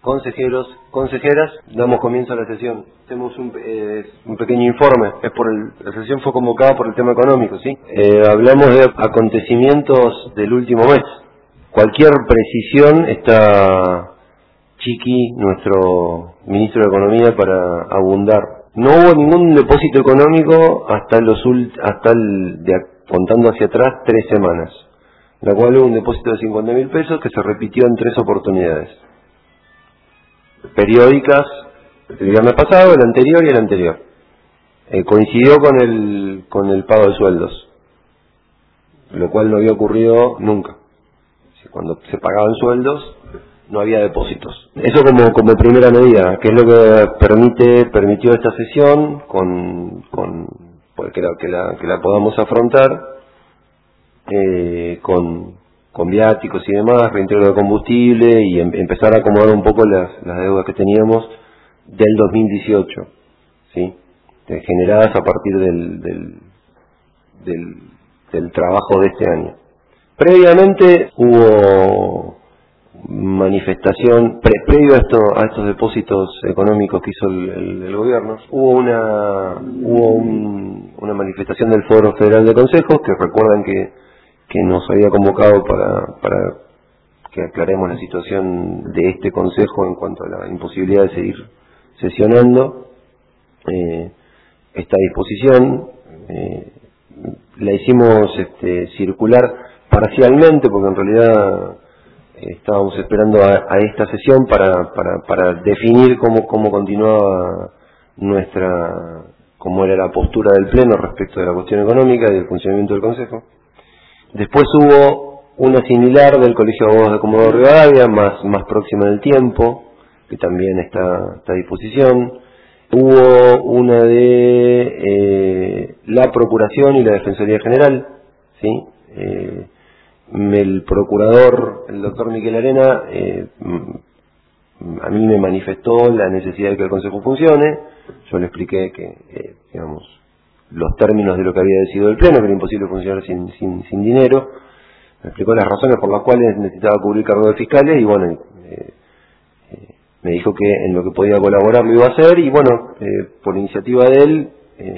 consejeros, consejeras, damos comienzo a la sesión. Hacemos un pequeño informe. La sesión fue convocada por el tema económico, ¿sí? Hablamos de acontecimientos del último mes. Cualquier precisión está Chiqui, nuestro ministro de Economía, para abundar. No hubo ningún depósito económico contando hacia atrás 3 semanas, la cual hubo un depósito de 50.000 pesos que se repitió en 3 oportunidades periódicas, el viernes pasado, el anterior y el anterior. Coincidió con el pago de sueldos, lo cual no había ocurrido nunca. Cuando se pagaban sueldos no había depósitos. Eso como primera medida, que es lo que permitió esta sesión pues que la podamos afrontar con viáticos y demás, reintegro de combustible y empezar a acomodar un poco las deudas que teníamos del 2018, ¿sí? Generadas a partir del trabajo de este año. Previamente hubo manifestación, previo a estos depósitos económicos que hizo el gobierno, hubo una manifestación del Foro Federal de Consejos, que recuerdan que nos había convocado para que aclaremos la situación de este consejo en cuanto a la imposibilidad de seguir sesionando. Esta disposición la hicimos circular parcialmente, porque en realidad estábamos esperando a esta sesión para definir cómo continuaba cómo era la postura del Pleno respecto de la cuestión económica y del funcionamiento del Consejo. Después hubo una similar del Colegio de Abogados de Comodoro Rivadavia, más próxima en el tiempo, que también está a disposición. Hubo una de la Procuración y la Defensoría General, ¿sí? El procurador, el doctor Miquel Arena, a mí me manifestó la necesidad de que el Consejo funcione. Yo le expliqué que los términos de lo que había decidido el Pleno, que era imposible funcionar sin dinero. Me explicó las razones por las cuales necesitaba cubrir cargos de fiscales y bueno, me dijo que en lo que podía colaborar lo iba a hacer y bueno, por iniciativa de él,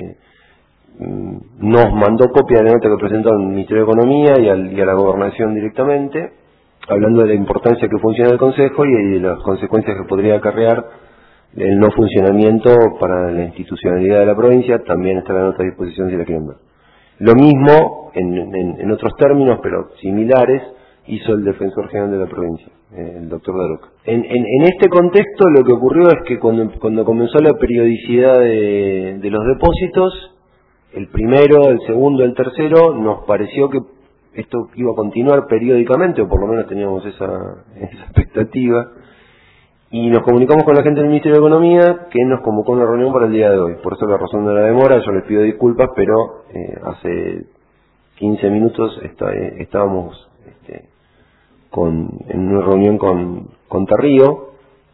nos mandó copia de la nota que presentó al Ministerio de Economía y a la Gobernación directamente, hablando de la importancia que funcione el Consejo y de las consecuencias que podría acarrear el no funcionamiento para la institucionalidad de la provincia. También está la nota a disposición si la quieren ver. Lo mismo, en otros términos, pero similares, hizo el Defensor General de la provincia, el doctor Daroca. En este contexto lo que ocurrió es que cuando comenzó la periodicidad de los depósitos, el primero, el segundo, el tercero, nos pareció que esto iba a continuar periódicamente, o por lo menos teníamos esa expectativa, y nos comunicamos con la gente del Ministerio de Economía, que nos convocó a una reunión para el día de hoy. Por eso la razón de la demora. Yo les pido disculpas, pero hace 15 minutos estábamos en una reunión con Tarrío,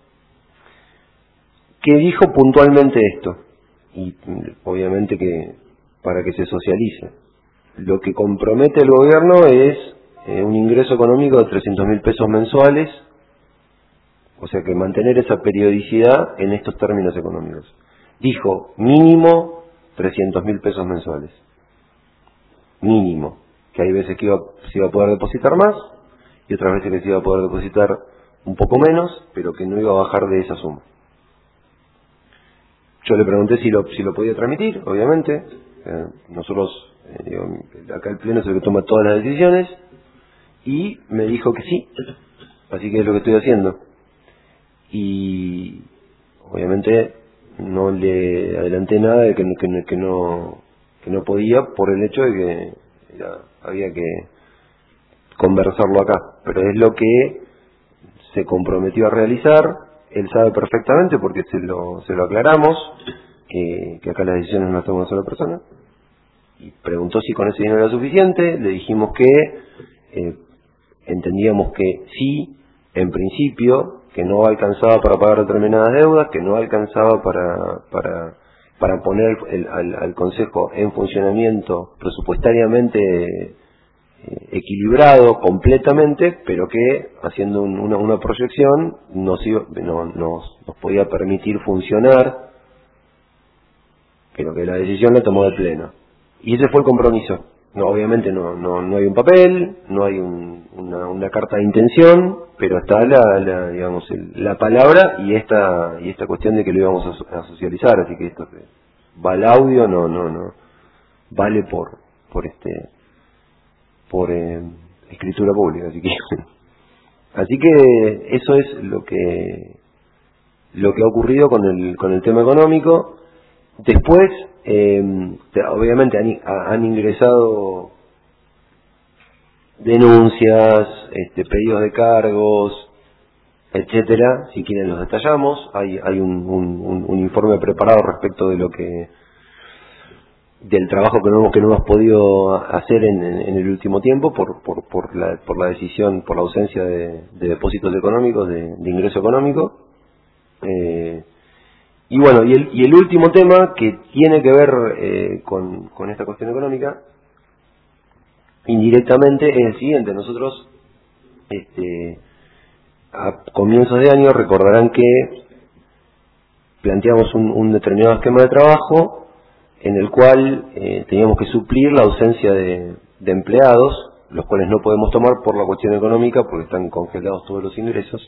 que dijo puntualmente esto, y obviamente que para que se socialice. Lo que compromete el gobierno es un ingreso económico de 300.000 pesos mensuales, o sea que mantener esa periodicidad en estos términos económicos. Dijo mínimo 300.000 pesos mensuales. Mínimo. Que hay veces que se iba a poder depositar más y otras veces que se iba a poder depositar un poco menos, pero que no iba a bajar de esa suma. Yo le pregunté si lo podía transmitir, obviamente. Nosotros, acá el Pleno es el que toma todas las decisiones, y me dijo que sí, así que es lo que estoy haciendo. Y obviamente no le adelanté nada de que no podía, por el hecho de que había que conversarlo acá, pero es lo que se comprometió a realizar. Él sabe perfectamente, porque se lo aclaramos, que acá las decisiones no las toma una sola persona, y preguntó si con ese dinero era suficiente. Le dijimos que entendíamos que sí, en principio, que no alcanzaba para pagar determinadas deudas, que no alcanzaba para poner al Consejo en funcionamiento presupuestariamente equilibrado completamente, pero que haciendo una proyección nos podía permitir funcionar, pero que la decisión la tomó el Pleno. Y ese fue el compromiso. No, obviamente no hay un papel, no hay una carta de intención, pero está la palabra y esta cuestión de que lo íbamos a socializar, así que esto va al audio, no vale por escritura pública, así que eso es lo que ha ocurrido con el tema económico. Después, obviamente han ingresado denuncias, pedidos de cargos, etcétera. Si quieren los detallamos. Hay un informe preparado respecto de del trabajo que no hemos podido hacer en el último tiempo por la decisión, por la ausencia de depósitos económicos, de ingreso económico. Y bueno, y el último tema que tiene que ver con esta cuestión económica, indirectamente, es el siguiente. Nosotros, a comienzos de año, recordarán que planteamos un determinado esquema de trabajo en el cual teníamos que suplir la ausencia de empleados, los cuales no podemos tomar por la cuestión económica porque están congelados todos los ingresos.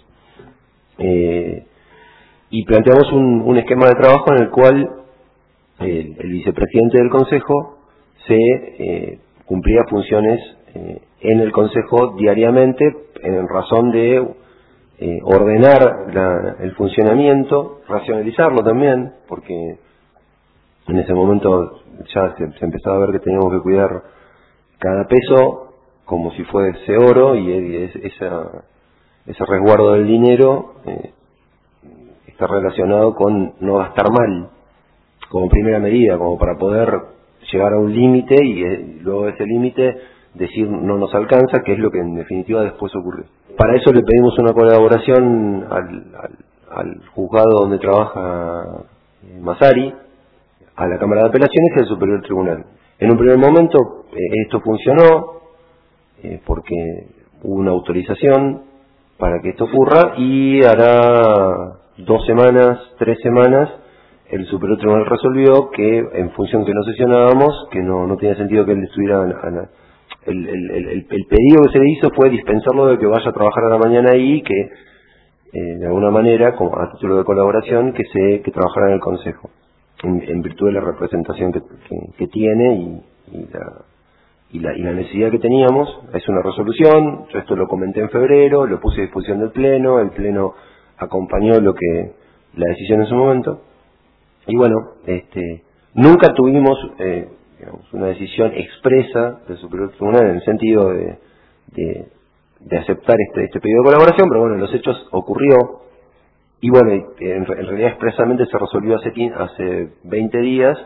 Y planteamos un esquema de trabajo en el cual el vicepresidente del Consejo cumplía funciones en el Consejo diariamente en razón de ordenar el funcionamiento, racionalizarlo también, porque en ese momento ya se empezaba a ver que teníamos que cuidar cada peso como si fuese oro, y ese resguardo del dinero está relacionado con no gastar mal como primera medida, como para poder llegar a un límite y luego de ese límite decir no nos alcanza, que es lo que en definitiva después ocurrió. Para eso le pedimos una colaboración al juzgado donde trabaja Masari, a la Cámara de Apelaciones y al Superior Tribunal. En un primer momento esto funcionó porque hubo una autorización para que esto ocurra, y hará 2 semanas, 3 semanas, el Superior Tribunal resolvió que en función que no sesionábamos, que no tenía sentido que él estuviera el pedido que se le hizo fue dispensarlo de que vaya a trabajar a la mañana ahí, que de alguna manera, como a título de colaboración, que trabajara en el Consejo, en virtud de la representación que tiene y la necesidad que teníamos. Es una resolución, yo esto lo comenté en febrero, lo puse a disposición del Pleno, el Pleno acompañó la decisión en su momento, y bueno, nunca tuvimos una decisión expresa del Superior Tribunal en el sentido de aceptar este pedido de colaboración, pero bueno, en los hechos ocurrió. Y bueno, en realidad expresamente se resolvió hace 20 días,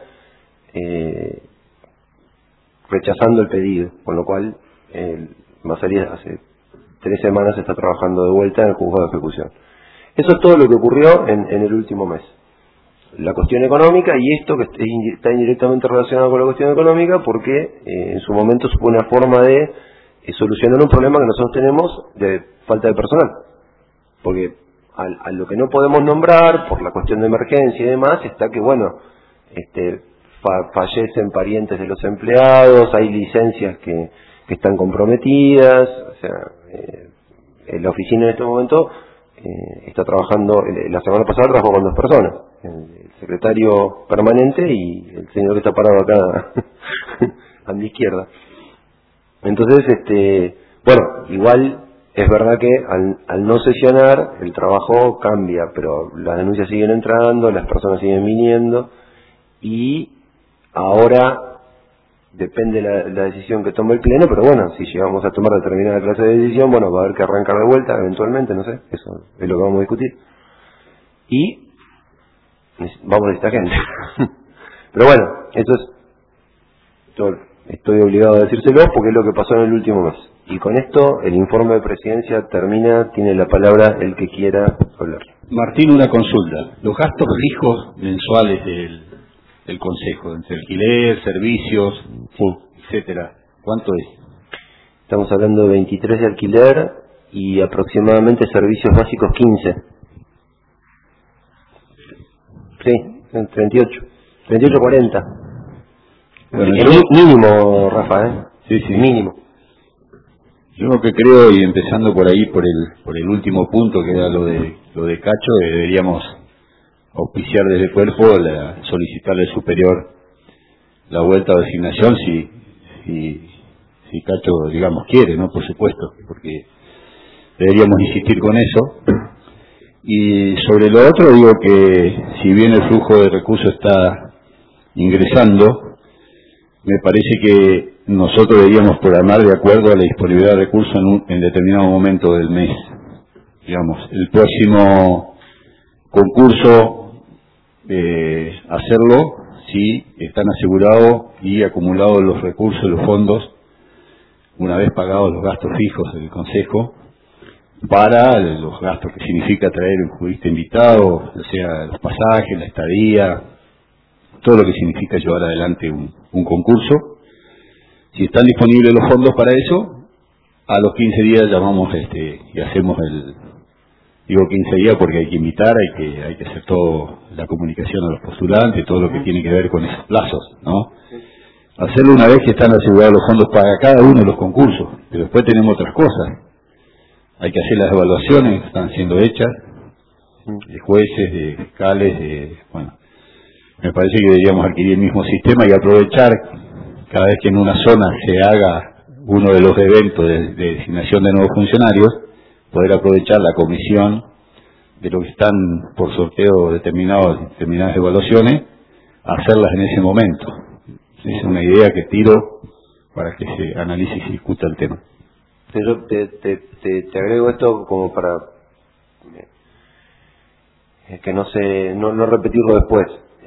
rechazando el pedido, con lo cual Masari hace 3 semanas está trabajando de vuelta en el juzgado de ejecución. Eso es todo lo que ocurrió en el último mes. La cuestión económica, y esto que está indirectamente relacionado con la cuestión económica, porque en su momento fue una forma de solucionar un problema que nosotros tenemos de falta de personal, porque a lo que no podemos nombrar por la cuestión de emergencia y demás está que bueno, fallecen parientes de los empleados, hay licencias que están comprometidas, o sea, la oficina en este momento está trabajando, la semana pasada trabajó con 2 personas, el secretario permanente y el señor que está parado acá a mi izquierda. Entonces, bueno, igual es verdad que al no sesionar el trabajo cambia, pero las denuncias siguen entrando, las personas siguen viniendo, y ahora depende la decisión que tome el Pleno, pero bueno, si llegamos a tomar determinada clase de decisión, bueno, va a haber que arrancar de vuelta eventualmente, no sé, eso es lo que vamos a discutir. Y vamos a necesitar gente. Pero bueno, estoy obligado a decírselo porque es lo que pasó en el último mes. Y con esto el informe de presidencia termina, tiene la palabra el que quiera hablar. Martín, una consulta. Los gastos fijos mensuales del Consejo, entre alquiler, servicios, sí, etcétera, ¿cuánto es? Estamos hablando de 23 de alquiler y aproximadamente servicios básicos 15. Sí, 38. 38-40. Bueno, Mínimo, Rafa, Sí, sí. Mínimo. Yo lo que creo, y empezando por ahí, por el último punto, que era lo de Cacho, deberíamos auspiciar desde el cuerpo, solicitarle al superior la vuelta de asignación si Cacho, digamos, quiere, ¿no? Por supuesto, porque deberíamos insistir con eso. Y sobre lo otro digo que si bien el flujo de recursos está ingresando, me parece que nosotros deberíamos programar de acuerdo a la disponibilidad de recursos en determinado momento del mes. Digamos, el próximo concurso, hacerlo si están asegurados y acumulados los recursos, los fondos, una vez pagados los gastos fijos del Consejo, para los gastos que significa traer un jurista invitado, o sea, los pasajes, la estadía, todo lo que significa llevar adelante un concurso. Si están disponibles los fondos para eso, a los 15 días llamamos y hacemos digo 15 días porque hay que invitar, hay que hacer toda la comunicación a los postulantes, todo lo que tiene que ver con esos plazos, ¿no? Hacerlo una vez que están asegurados los fondos para cada uno de los concursos, pero después tenemos otras cosas. Hay que hacer las evaluaciones, están siendo hechas, de jueces, de fiscales, bueno, me parece que deberíamos adquirir el mismo sistema y aprovechar cada vez que en una zona se haga uno de los eventos de designación de nuevos funcionarios, poder aprovechar la comisión de lo que están por sorteo determinadas evaluaciones, hacerlas en ese momento. Es una idea que tiro para que se analice y se discuta el tema. Yo te agrego esto como para que no repetirlo después.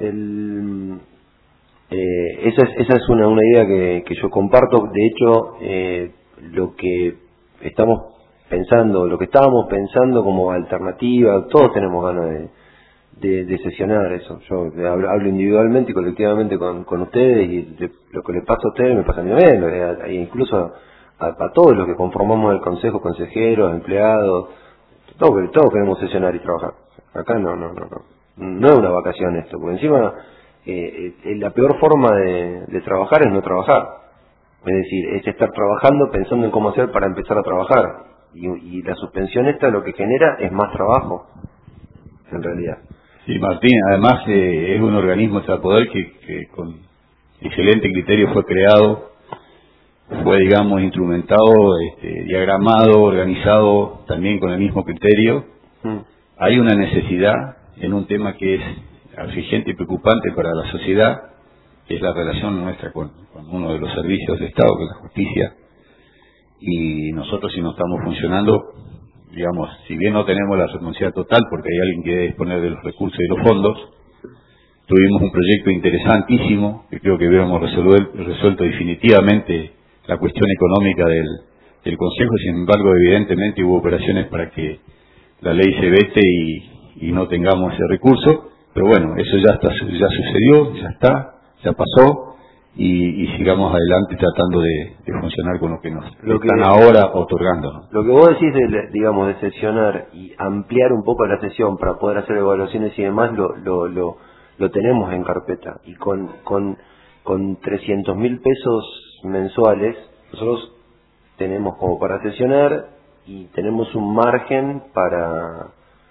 Esa es una idea que yo comparto. De hecho, lo que estábamos pensando como alternativa, todos tenemos ganas de sesionar eso. Yo hablo individualmente y colectivamente con ustedes, y lo que les pasa a ustedes me pasa a mí también, incluso a todos los que conformamos el consejo, consejeros, empleados, todos queremos sesionar y trabajar. Acá no es una vacación esto, porque encima la peor forma de trabajar es no trabajar. Es decir, es estar trabajando pensando en cómo hacer para empezar a trabajar, y la suspensión esta lo que genera es más trabajo, en realidad. Sí, Martín, además es un organismo extrapoder que con excelente criterio fue creado, fue, digamos, instrumentado, diagramado, organizado también con el mismo criterio. Hay una necesidad en un tema que es afligente y preocupante para la sociedad, que es la relación nuestra con uno de los servicios del Estado, que es la justicia, y nosotros, si no estamos funcionando, digamos, si bien no tenemos la responsabilidad total porque hay alguien que debe disponer de los recursos y los fondos, tuvimos un proyecto interesantísimo que creo que hubiéramos resuelto definitivamente la cuestión económica del Consejo. Sin embargo, evidentemente hubo operaciones para que la ley se vete y no tengamos ese recurso, pero bueno, eso ya sucedió, ya pasó, y sigamos adelante tratando de funcionar con lo que nos están ahora otorgando. Lo que vos decís de sesionar y ampliar un poco la sesión para poder hacer evaluaciones y demás, lo tenemos en carpeta, y con 300.000 pesos mensuales nosotros tenemos como para sesionar, y tenemos un margen para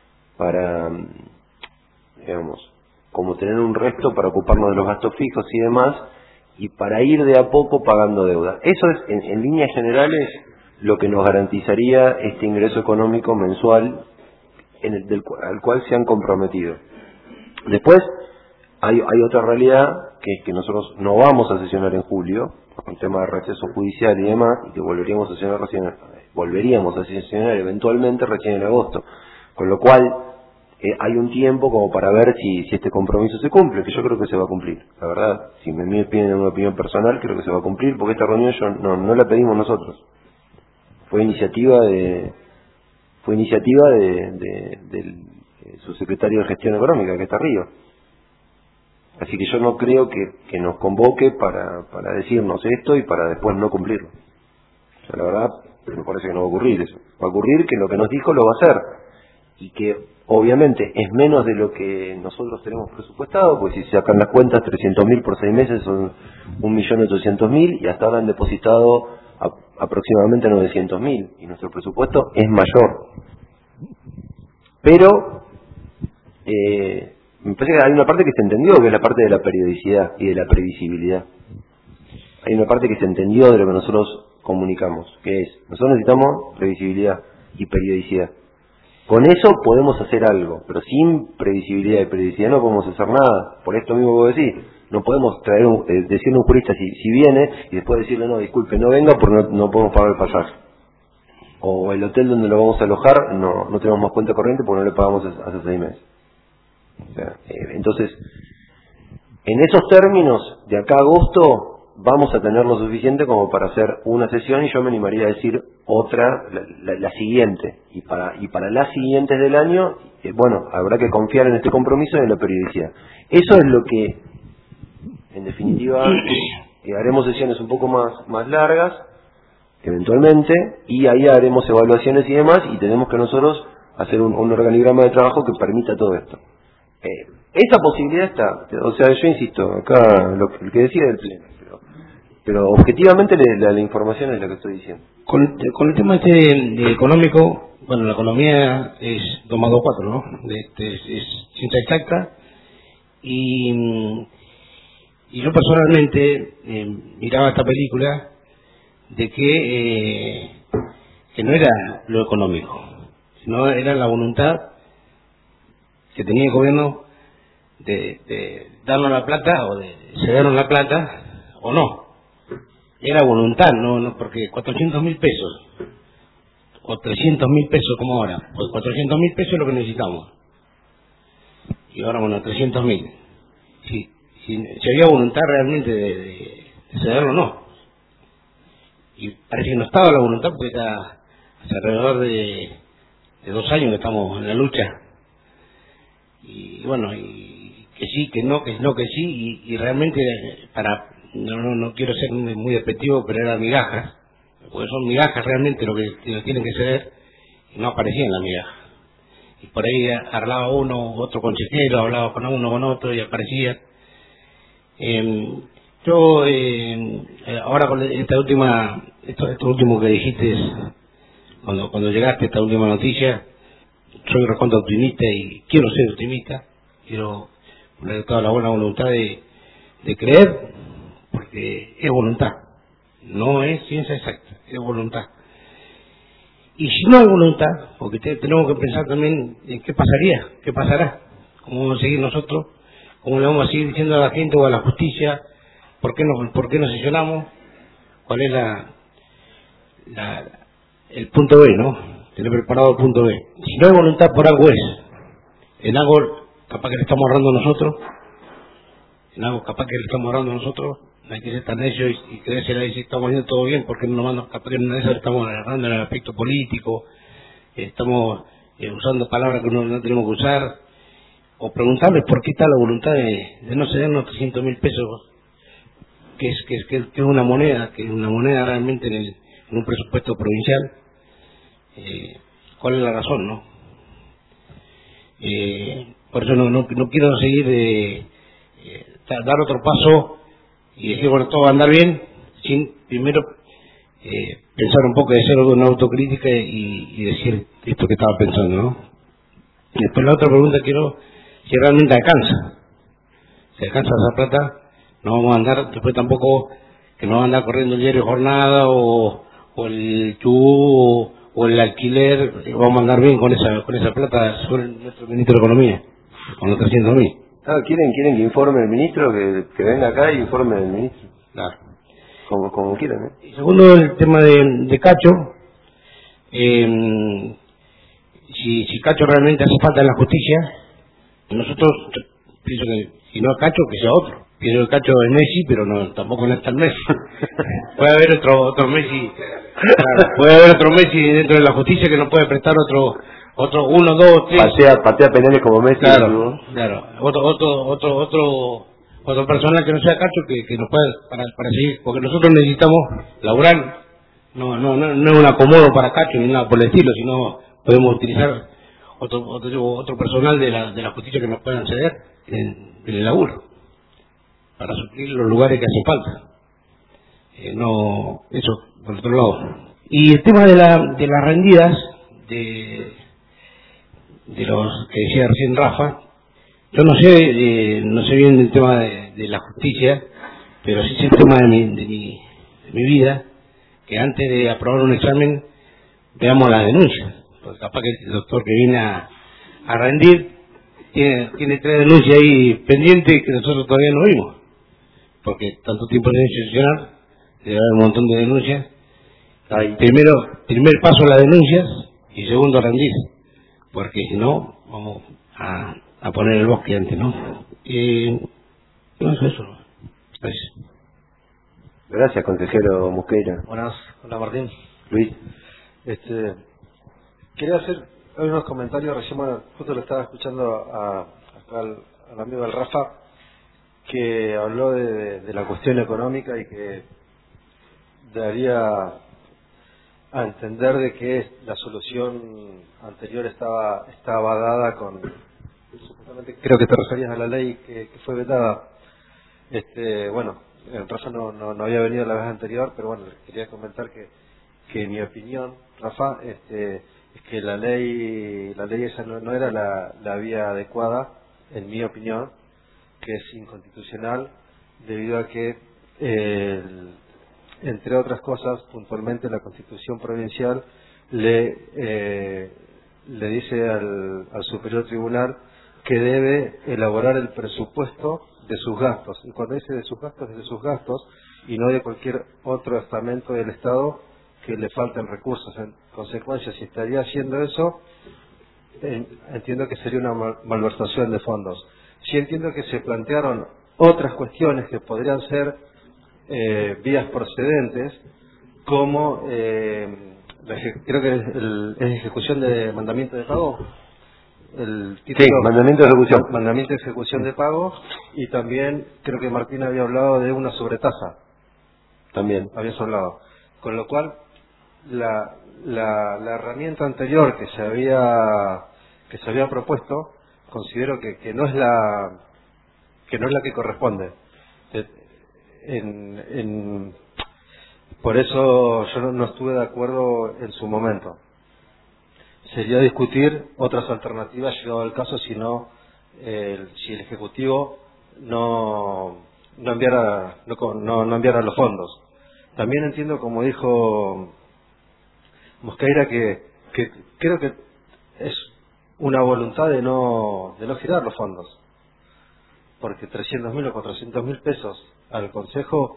digamos, como tener un resto para ocuparnos de los gastos fijos y demás, y para ir de a poco pagando deuda. Eso es, en líneas generales, lo que nos garantizaría este ingreso económico mensual al cual se han comprometido. Después hay otra realidad, que es que nosotros no vamos a sesionar en julio por un tema de receso judicial y demás, y que volveríamos a sesionar eventualmente recién en agosto, con lo cual hay un tiempo como para ver si este compromiso se cumple, que yo creo que se va a cumplir. La verdad, si me piden una opinión personal, creo que se va a cumplir, porque esta reunión no la pedimos nosotros. Fue iniciativa del subsecretario de Gestión Económica, que está Río. Así que yo no creo que nos convoque para decirnos esto y para después no cumplirlo. La verdad, me parece que no va a ocurrir eso. Va a ocurrir que lo que nos dijo lo va a hacer. Y que obviamente es menos de lo que nosotros tenemos presupuestado, pues si sacan las cuentas, 300.000 por 6 meses son 1.800.000 y hasta ahora han depositado aproximadamente 900.000 y nuestro presupuesto es mayor. Pero me parece que hay una parte que se entendió, que es la parte de la periodicidad y de la previsibilidad. Hay una parte que se entendió de lo que nosotros comunicamos, que es, nosotros necesitamos previsibilidad y periodicidad. Con eso podemos hacer algo, pero sin previsibilidad y periodicidad no podemos hacer nada. Por esto mismo que vos decís, no podemos traer decirle a un jurista si viene y después decirle, no, disculpe, no venga porque no podemos pagar el pasaje. O el hotel donde lo vamos a alojar, no tenemos más cuenta corriente porque no le pagamos hace 6 meses. O sea, entonces, en esos términos, de acá a agosto, vamos a tener lo suficiente como para hacer una sesión y yo me animaría a decir otra, la siguiente. Y para las siguientes del año, bueno, habrá que confiar en este compromiso y en la periodicidad. Eso es lo que, en definitiva, haremos sesiones un poco más largas, eventualmente, y ahí haremos evaluaciones y demás, y tenemos que nosotros hacer un organigrama de trabajo que permita todo esto. Esa posibilidad está, o sea, yo insisto, acá el que decide es el Pleno, pero objetivamente la información es la que estoy diciendo. Con el tema económico, bueno, la economía es 2 más 2, 4, ¿no? Es ciencia exacta, y yo personalmente miraba esta película de que no era lo económico, sino era la voluntad que tenía el gobierno de darnos la plata o de cedernos la plata o no. Era voluntad, no porque 400.000 pesos o 300.000 pesos como ahora, pues 400.000 pesos es lo que necesitamos y ahora bueno, 300.000. Si había voluntad realmente de cederlo o no, y parece que no estaba la voluntad porque está hace alrededor de 2 años que estamos en la lucha, y bueno, y que sí, que no, que no, que sí, y realmente no quiero ser muy despectivo, pero eran migajas, porque son migajas realmente lo que tienen que ceder, y no aparecían las migajas. Y por ahí hablaba uno, otro consejero, hablaba con uno, con otro, y aparecía. Ahora con esto último que dijiste, cuando llegaste a esta última noticia, soy recontra optimista y quiero ser optimista, quiero poner toda la buena voluntad de creer, porque es voluntad, no es ciencia exacta, es voluntad. Y si no hay voluntad, porque tenemos que pensar también en qué pasará, cómo vamos a seguir nosotros, cómo le vamos a seguir diciendo a la gente o a la justicia por qué nos sesionamos, cuál es el punto B, ¿no? Tener preparado el punto B. Si no hay voluntad, por algo es. En algo capaz que le estamos ahorrando nosotros, no hay que ser tan necio y creerse ahí si estamos haciendo todo bien, porque no nos capaz que en eso estamos agarrando en el aspecto político, estamos usando palabras que no tenemos que usar, o preguntarles por qué está la voluntad de no cedernos 300.000 pesos, que es una moneda, realmente en un presupuesto provincial. ¿Cuál es la razón, no? Por eso no quiero seguir dar otro paso y decir, bueno, todo va a andar bien, sin primero pensar un poco de hacer una autocrítica y decir esto que estaba pensando, ¿no? Y después la otra pregunta quiero, si realmente alcanza. Si alcanza esa plata, no vamos a andar, después tampoco, que no vamos a andar corriendo el diario Jornada o el tubo o el alquiler, vamos a andar bien con esa plata sobre nuestro ministro de Economía, con los 300.000. ¿Quieren que informe el ministro, que venga acá y informe el ministro? Claro. Como quieran, ¿eh? Y segundo, el tema de Cacho, si Cacho realmente hace falta en la justicia, nosotros, pienso que si no es Cacho, que sea otro. Pienso que Cacho es Messi, pero tampoco no es tan Messi. Puede haber otro Messi, claro, puede haber otro Messi dentro de la justicia que nos puede prestar otro 1, 2, 3. Patea penales como Messi. Claro. Otra persona que no sea Cacho que nos pueda para seguir, porque nosotros necesitamos laburar no es un acomodo para Cacho ni nada por el estilo, sino podemos utilizar otro personal de la justicia que nos puedan ceder en el laburo para suplir los lugares que hacen falta. Eso por otro lado. Y el tema de las rendidas de los que decía recién Rafa, yo no sé bien el tema de la justicia, pero sí sé el tema de mi vida, que antes de aprobar un examen veamos las denuncias, porque capaz que el doctor que viene a rendir tiene 3 denuncias ahí pendientes que nosotros todavía no vimos, porque tanto tiempo en institucional debe haber un montón de denuncias. Primer paso las denuncias y segundo rendir, porque si no vamos a poner el bosque antes, ¿no? No es eso. Gracias. Gracias, consejero Mosqueira. Buenas, hola Martín. Luis. Quería hacer unos comentarios, recién justo lo estaba escuchando acá al amigo del Rafa, que habló de la cuestión económica y que daría a entender de que la solución anterior estaba dada con, supuestamente, creo que te referías a la ley que fue vetada. Bueno, Rafa no había venido la vez anterior, pero bueno, les quería comentar que en mi opinión, Rafa, es que la ley esa no era la vía adecuada, en mi opinión, que es inconstitucional, debido a que entre otras cosas, puntualmente la Constitución Provincial le dice al Superior Tribunal que debe elaborar el presupuesto de sus gastos. Y cuando dice de sus gastos, es de sus gastos y no de cualquier otro estamento del Estado que le falten recursos. En consecuencia, si estaría haciendo eso, entiendo que sería una malversación de fondos. Sí entiendo que se plantearon otras cuestiones que podrían ser vías procedentes, como creo que es ejecución de mandamiento de pago, el título, sí, mandamiento de ejecución. Mandamiento de ejecución de pago, y también creo que Martín había hablado de una sobretasa, También habías hablado, con lo cual la herramienta anterior que se había propuesto, considero que no es la que corresponde. Por eso yo no estuve de acuerdo en su momento. Sería discutir otras alternativas llegado al caso, si el Ejecutivo no enviara los fondos. También entiendo, como dijo Mosqueira, que creo que es una voluntad de no girar los fondos, porque 300.000 o 400.000 pesos al Consejo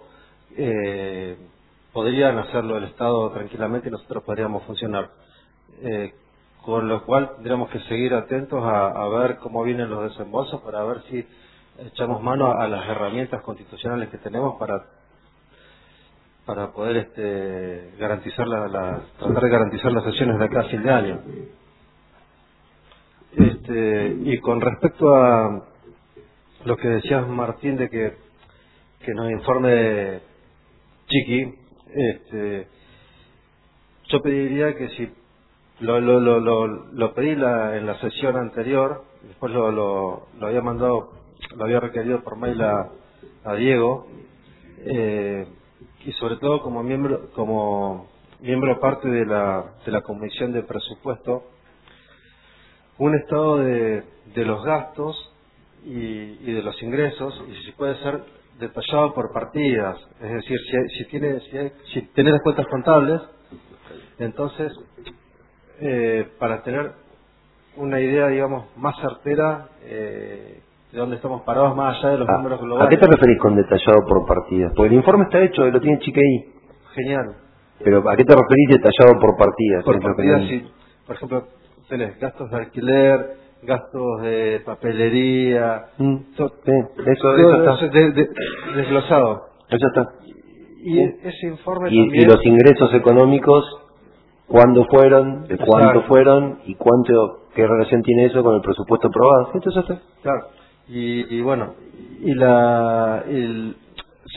podrían hacerlo el Estado tranquilamente y nosotros podríamos funcionar, con lo cual tendríamos que seguir atentos a ver cómo vienen los desembolsos, para ver si echamos mano a las herramientas constitucionales que tenemos para poder garantizar tratar de garantizar las sesiones de acá a fin de año. Y con respecto a lo que decías, Martín, de que nos informe Chiqui, yo pediría que, si lo pedí en la sesión anterior, después lo había requerido por mail a Diego, y sobre todo como miembro parte de la Comisión de Presupuesto, un estado de los gastos y de los ingresos, y si puede ser detallado por partidas, es decir, si tenés las cuentas contables, entonces para tener una idea, digamos, más certera de dónde estamos parados, más allá de los números globales. ¿A qué te referís con detallado por partidas? Porque el informe está hecho, lo tiene Chiqui ahí. Genial. Pero ¿a qué te referís detallado por partidas? Por partidas, sí. Por ejemplo, tenés gastos de alquiler, gastos de papelería, eso está desglosado. Eso está. Y ese informe también... Y los ingresos económicos, ¿cuándo fueron? ¿De cuánto fueron? ¿Y qué relación tiene eso con el presupuesto aprobado? Eso está. Claro. Y bueno,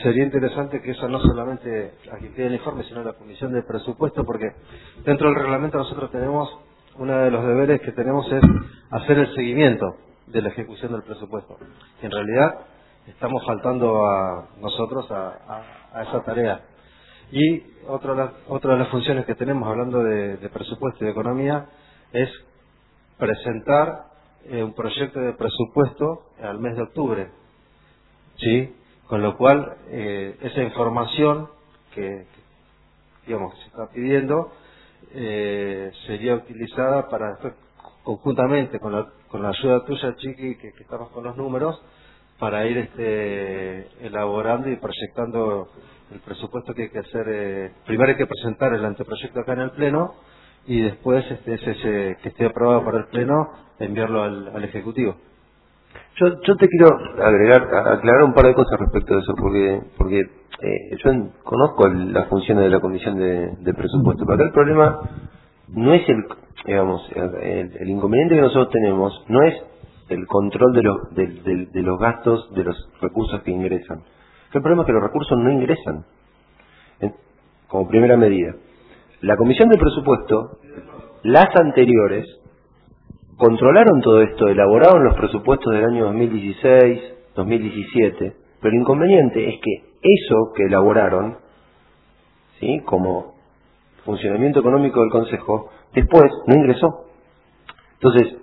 sería interesante que eso no solamente aquí quede el informe, sino la Comisión de Presupuesto, porque dentro del reglamento nosotros tenemos, uno de los deberes que tenemos es hacer el seguimiento de la ejecución del presupuesto. Y en realidad estamos faltando a nosotros a esa tarea. Y otra de las funciones que tenemos, hablando de presupuesto y de economía, es presentar un proyecto de presupuesto al mes de octubre, ¿sí? Con lo cual, esa información que digamos, que se está pidiendo sería utilizada para después, conjuntamente con la ayuda tuya, Chiqui, que estamos con los números, para ir elaborando y proyectando el presupuesto que hay que hacer. Primero hay que presentar el anteproyecto acá en el Pleno y después que esté aprobado para el Pleno, enviarlo al Ejecutivo. Yo te quiero aclarar un par de cosas respecto de eso, porque yo conozco las funciones de la Comisión de Presupuesto, pero acá el problema no es el inconveniente que nosotros tenemos, no es el control de los gastos, de los recursos que ingresan. El problema es que los recursos no ingresan, como primera medida. La Comisión de Presupuesto, las anteriores, controlaron todo esto, elaboraron los presupuestos del año 2016, 2017, pero el inconveniente es que eso que elaboraron, ¿sí?, como funcionamiento económico del Consejo, después no ingresó. Entonces,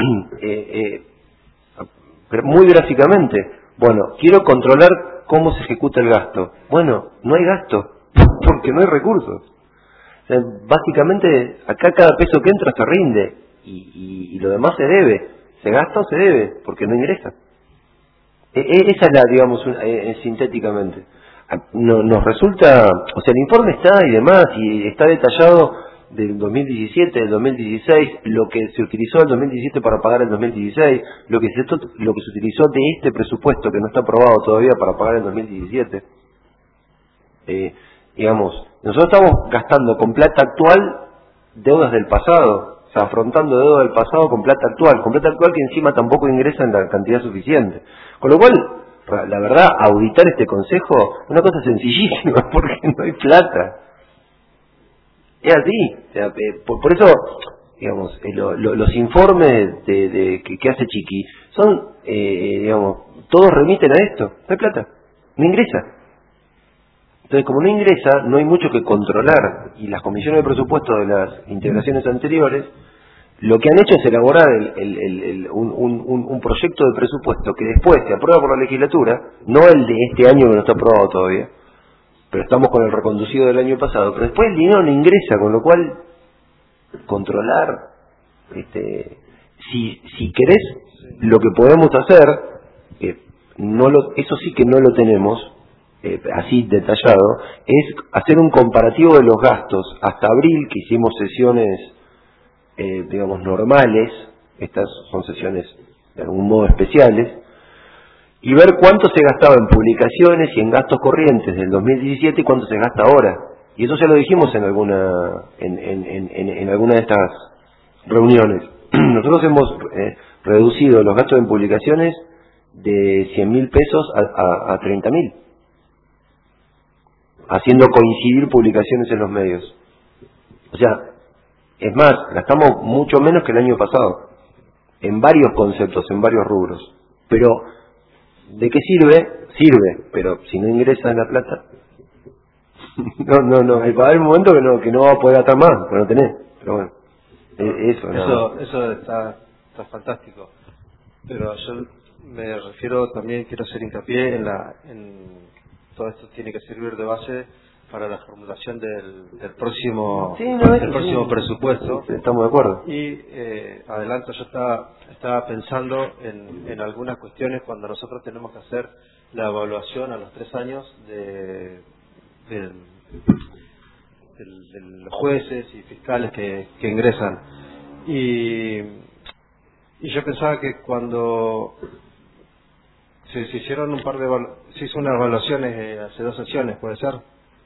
muy gráficamente, bueno, quiero controlar cómo se ejecuta el gasto. Bueno, no hay gasto, porque no hay recursos. O sea, básicamente, acá cada peso que entra se rinde, y lo demás se debe. Se gasta o se debe, porque no ingresa. Esa es la, digamos, sintéticamente. Nos resulta, o sea, el informe está y demás, y está detallado del 2017, del 2016, lo que se utilizó el 2017 para pagar el 2016, lo que se utilizó de este presupuesto que no está aprobado todavía para pagar el 2017. Digamos, nosotros estamos gastando con plata actual deudas del pasado, o sea, afrontando deudas del pasado con plata actual que encima tampoco ingresa en la cantidad suficiente. Con lo cual, la verdad, auditar este consejo es una cosa sencillísima, porque no hay plata. Es así. O sea, por eso, digamos, los informes que hace Chiqui son, digamos, todos remiten a esto. No hay plata, no ingresa. Entonces, como no ingresa, no hay mucho que controlar, y las comisiones de presupuesto de las integraciones anteriores lo que han hecho es elaborar un proyecto de presupuesto que después se aprueba por la legislatura, no el de este año que no está aprobado todavía, pero estamos con el reconducido del año pasado, pero después el dinero no ingresa, con lo cual controlar, si querés, lo que podemos hacer, eso sí que no lo tenemos, así detallado, es hacer un comparativo de los gastos hasta abril, que hicimos sesiones, digamos, normales, estas son sesiones de algún modo especiales, y ver cuánto se gastaba en publicaciones y en gastos corrientes del 2017 y cuánto se gasta ahora. Y eso ya lo dijimos en alguna de estas reuniones. Nosotros hemos reducido los gastos en publicaciones de 100.000 pesos a 30.000, haciendo coincidir publicaciones en los medios. O sea, es más, gastamos mucho menos que el año pasado, en varios conceptos, en varios rubros. Pero, ¿de qué sirve? Sirve, pero si no ingresa la plata, no, va a haber un momento que no va a poder gastar más, pero no tenés. Pero bueno, eso está fantástico. Pero yo me refiero también, quiero hacer hincapié en todo esto tiene que servir de base para la formulación del próximo presupuesto. Estamos de acuerdo. Y adelanto, yo estaba pensando en algunas cuestiones cuando nosotros tenemos que hacer la evaluación a los 3 años de los jueces y fiscales que ingresan. Y yo pensaba que cuando se hicieron se hizo unas evaluaciones hace 2 sesiones, ¿puede ser?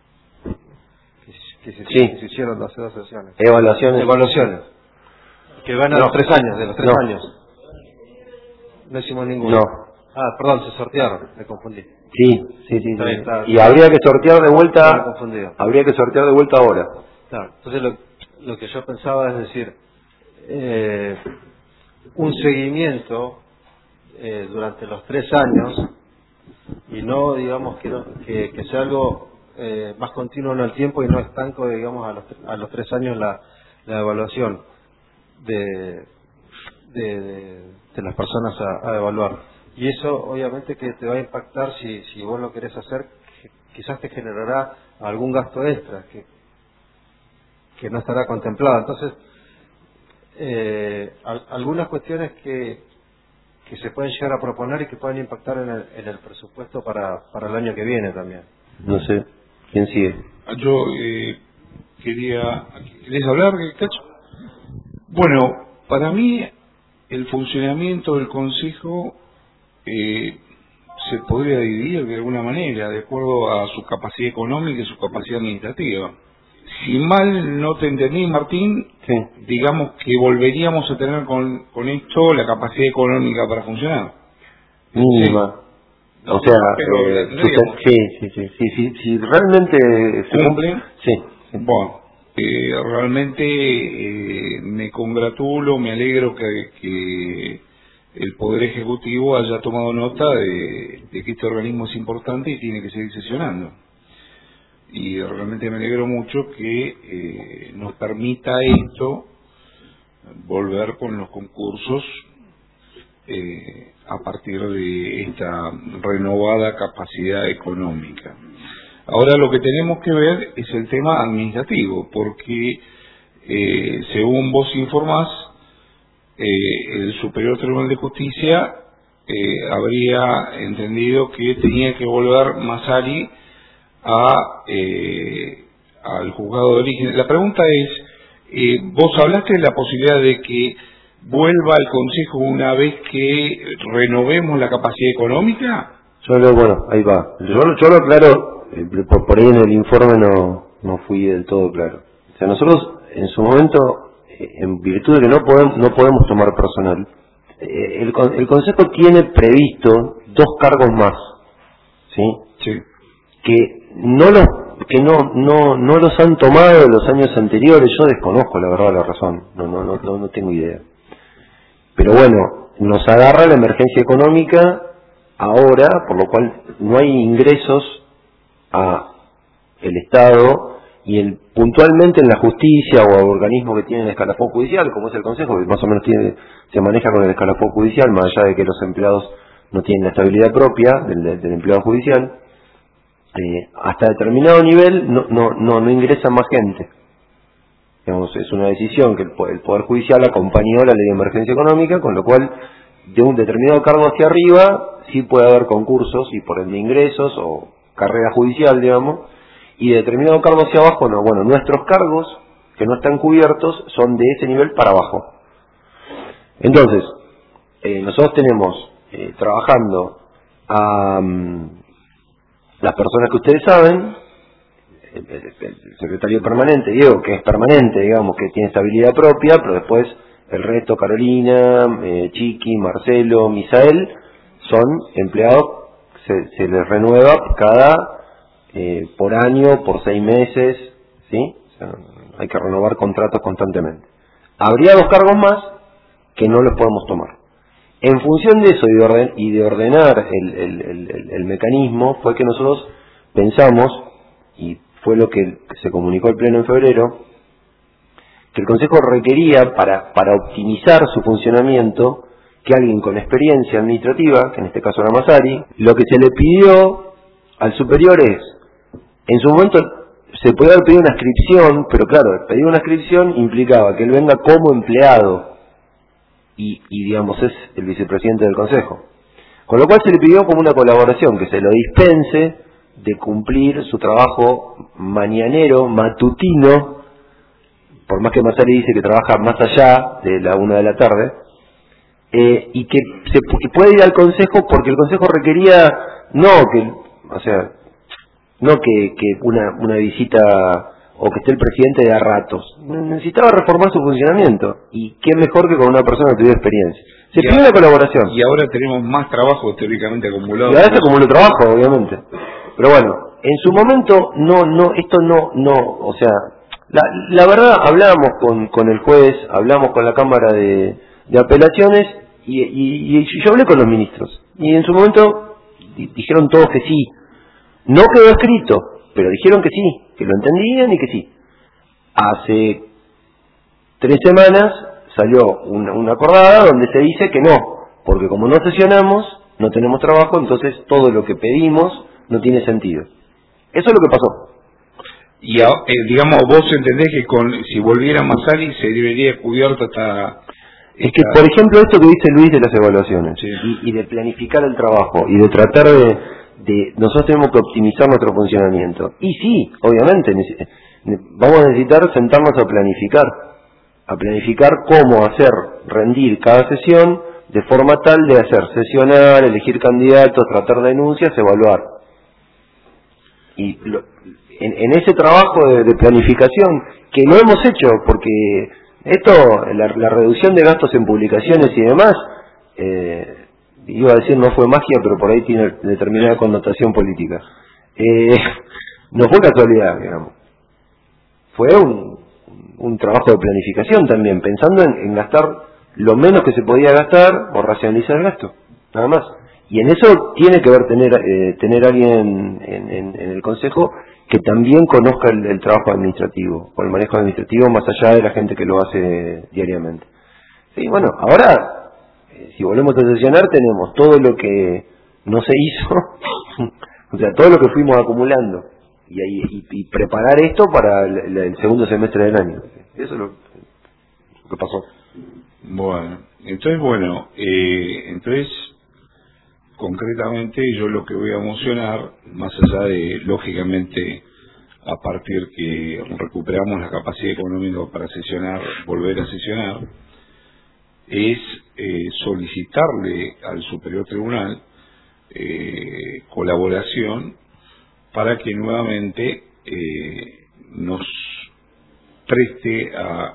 Que se hicieron hace 2 sesiones. Evaluaciones. Que van a los 3 años, de los 3 años. No hicimos ninguno. No. Perdón, se sortearon, me confundí. Sí. Está. Y habría que sortear de vuelta. Me he confundido. Habría que sortear de vuelta ahora. Claro, entonces lo que yo pensaba es decir, un seguimiento durante los 3 años y no, digamos, que sea algo más continuo en el tiempo y no estanco, digamos, a los 3 años la evaluación de las personas a evaluar. Y eso obviamente que te va a impactar si vos lo querés hacer, quizás te generará algún gasto extra que no estará contemplado. Entonces, algunas cuestiones que se pueden llegar a proponer y que pueden impactar en el presupuesto para el año que viene también. No sé, ¿quién sigue? Yo ¿querés hablar, Cacho? Bueno, para mí el funcionamiento del Consejo se podría dividir de alguna manera, de acuerdo a su capacidad económica y su capacidad administrativa. Si mal no te entendí, Martín, Sí. digamos que volveríamos a tener con esto la capacidad económica para funcionar. Mínima. Sí. O sea, pero, si realmente se ¿cumple? Sí. Bueno, realmente me congratulo, me alegro que el Poder Ejecutivo haya tomado nota de que este organismo es importante y tiene que seguir sesionando. Y realmente me alegro mucho que nos permita esto volver con los concursos a partir de esta renovada capacidad económica. Ahora lo que tenemos que ver es el tema administrativo, porque según vos informás, el Superior Tribunal de Justicia habría entendido que tenía que volver Massari al juzgado de origen. La pregunta es, ¿vos hablaste de la posibilidad de que vuelva al Consejo una vez que renovemos la capacidad económica? Bueno, ahí va. Yo lo aclaro, por ahí en el informe no fui del todo claro. O sea, nosotros en su momento, en virtud de que no podemos tomar personal, el Consejo tiene previsto 2 cargos más, ¿sí? Sí. Que no los han tomado en los años anteriores. Yo desconozco la verdad la razón, no tengo idea. Pero bueno, nos agarra la emergencia económica ahora, por lo cual no hay ingresos a el Estado y puntualmente en la justicia o a organismos que tienen escalafón judicial, como es el Consejo, que más o menos se maneja con el escalafón judicial, más allá de que los empleados no tienen la estabilidad propia del empleado judicial. Hasta determinado nivel no ingresa más gente. Digamos, es una decisión que el Poder Judicial acompañó la ley de emergencia económica, con lo cual de un determinado cargo hacia arriba sí puede haber concursos y por ende ingresos o carrera judicial, digamos, y de determinado cargo hacia abajo no. Bueno, nuestros cargos que no están cubiertos son de ese nivel para abajo. Entonces, nosotros tenemos trabajando a las personas que ustedes saben, el secretario permanente, Diego, que es permanente, digamos, que tiene estabilidad propia, pero después el resto, Carolina, Chiqui, Marcelo, Misael, son empleados, se les renueva por año, por 6 meses, ¿sí? O sea, hay que renovar contratos constantemente. Habría 2 cargos más que no los podemos tomar. En función de eso y de ordenar el mecanismo, fue que nosotros pensamos, y fue lo que se comunicó al Pleno en febrero, que el Consejo requería para optimizar su funcionamiento que alguien con experiencia administrativa, que en este caso era Massari, lo que se le pidió al superior es, en su momento se podía haber pedido una inscripción, pero claro, pedir una inscripción implicaba que él venga como empleado y digamos es el vicepresidente del Consejo, con lo cual se le pidió como una colaboración, que se lo dispense de cumplir su trabajo mañanero, matutino, por más que Massari dice que trabaja más allá de la 1 de la tarde, y que puede ir al Consejo porque el Consejo requería no que una visita o que esté el presidente de a ratos. Necesitaba reformar su funcionamiento, y qué mejor que con una persona que tuviera experiencia. Se pidió una colaboración. Y ahora tenemos más trabajo teóricamente acumulado. Y ahora se acumuló trabajo, obviamente. Pero bueno, en su momento, o sea, la verdad, hablábamos con el juez, hablamos con la Cámara de Apelaciones, y yo hablé con los ministros. Y en su momento dijeron todos que sí. No quedó escrito, pero dijeron que sí, que lo entendían y que sí. Hace 3 semanas salió una acordada donde se dice que no, porque como no sesionamos, no tenemos trabajo, entonces todo lo que pedimos no tiene sentido. Eso es lo que pasó. Y digamos, vos entendés que si volviera Massari se debería cubierto hasta... Es que, por ejemplo, esto que dice Luis de las evaluaciones, sí, y de planificar el trabajo, y de tratar de nosotros tenemos que optimizar nuestro funcionamiento. Y sí, obviamente, vamos a necesitar sentarnos a planificar cómo hacer rendir cada sesión de forma tal de hacer sesionar, elegir candidatos, tratar denuncias, evaluar. Y en ese trabajo de planificación, que no hemos hecho, porque esto, la reducción de gastos en publicaciones y demás, iba a decir no fue magia, pero por ahí tiene determinada connotación política. No fue casualidad, digamos. Fue un trabajo de planificación también, pensando en gastar lo menos que se podía gastar o racionalizar el gasto, nada más. Y en eso tiene que ver tener alguien en el Consejo que también conozca el trabajo administrativo, o el manejo administrativo, más allá de la gente que lo hace diariamente. Sí, bueno, ahora, si volvemos a sesionar, tenemos todo lo que no se hizo, o sea, todo lo que fuimos acumulando, y preparar esto para el segundo semestre del año. Eso es lo que pasó. Bueno, entonces, concretamente yo lo que voy a mocionar, más allá de, lógicamente, a partir que recuperamos la capacidad económica para sesionar, volver a sesionar, es solicitarle al Superior Tribunal colaboración para que nuevamente nos preste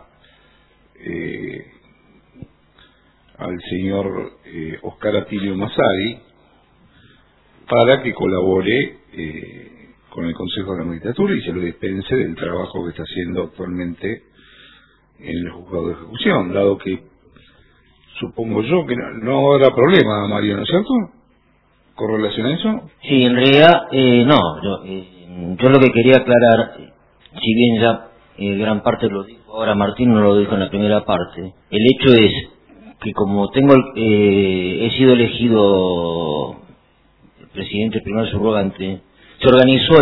al señor Oscar Atilio Massari para que colabore con el Consejo de la Magistratura y se lo dispense del trabajo que está haciendo actualmente en el juzgado de ejecución, dado que supongo yo que no habrá problema, Mario, ¿no es cierto?, con relación a eso. Sí, en realidad no, yo lo que quería aclarar, si bien ya gran parte lo dijo ahora Martín, no lo dijo en la primera parte, el hecho es que como he sido elegido presidente primer subrogante, se organizó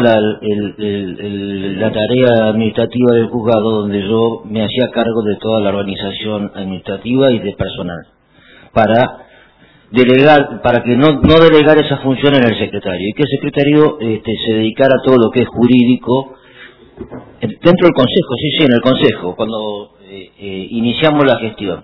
la tarea administrativa del juzgado, donde yo me hacía cargo de toda la organización administrativa y de personal, para delegar, para que no delegar esa función en el secretario, y que el secretario se dedicara a todo lo que es jurídico dentro del consejo, sí, en el consejo, cuando iniciamos la gestión.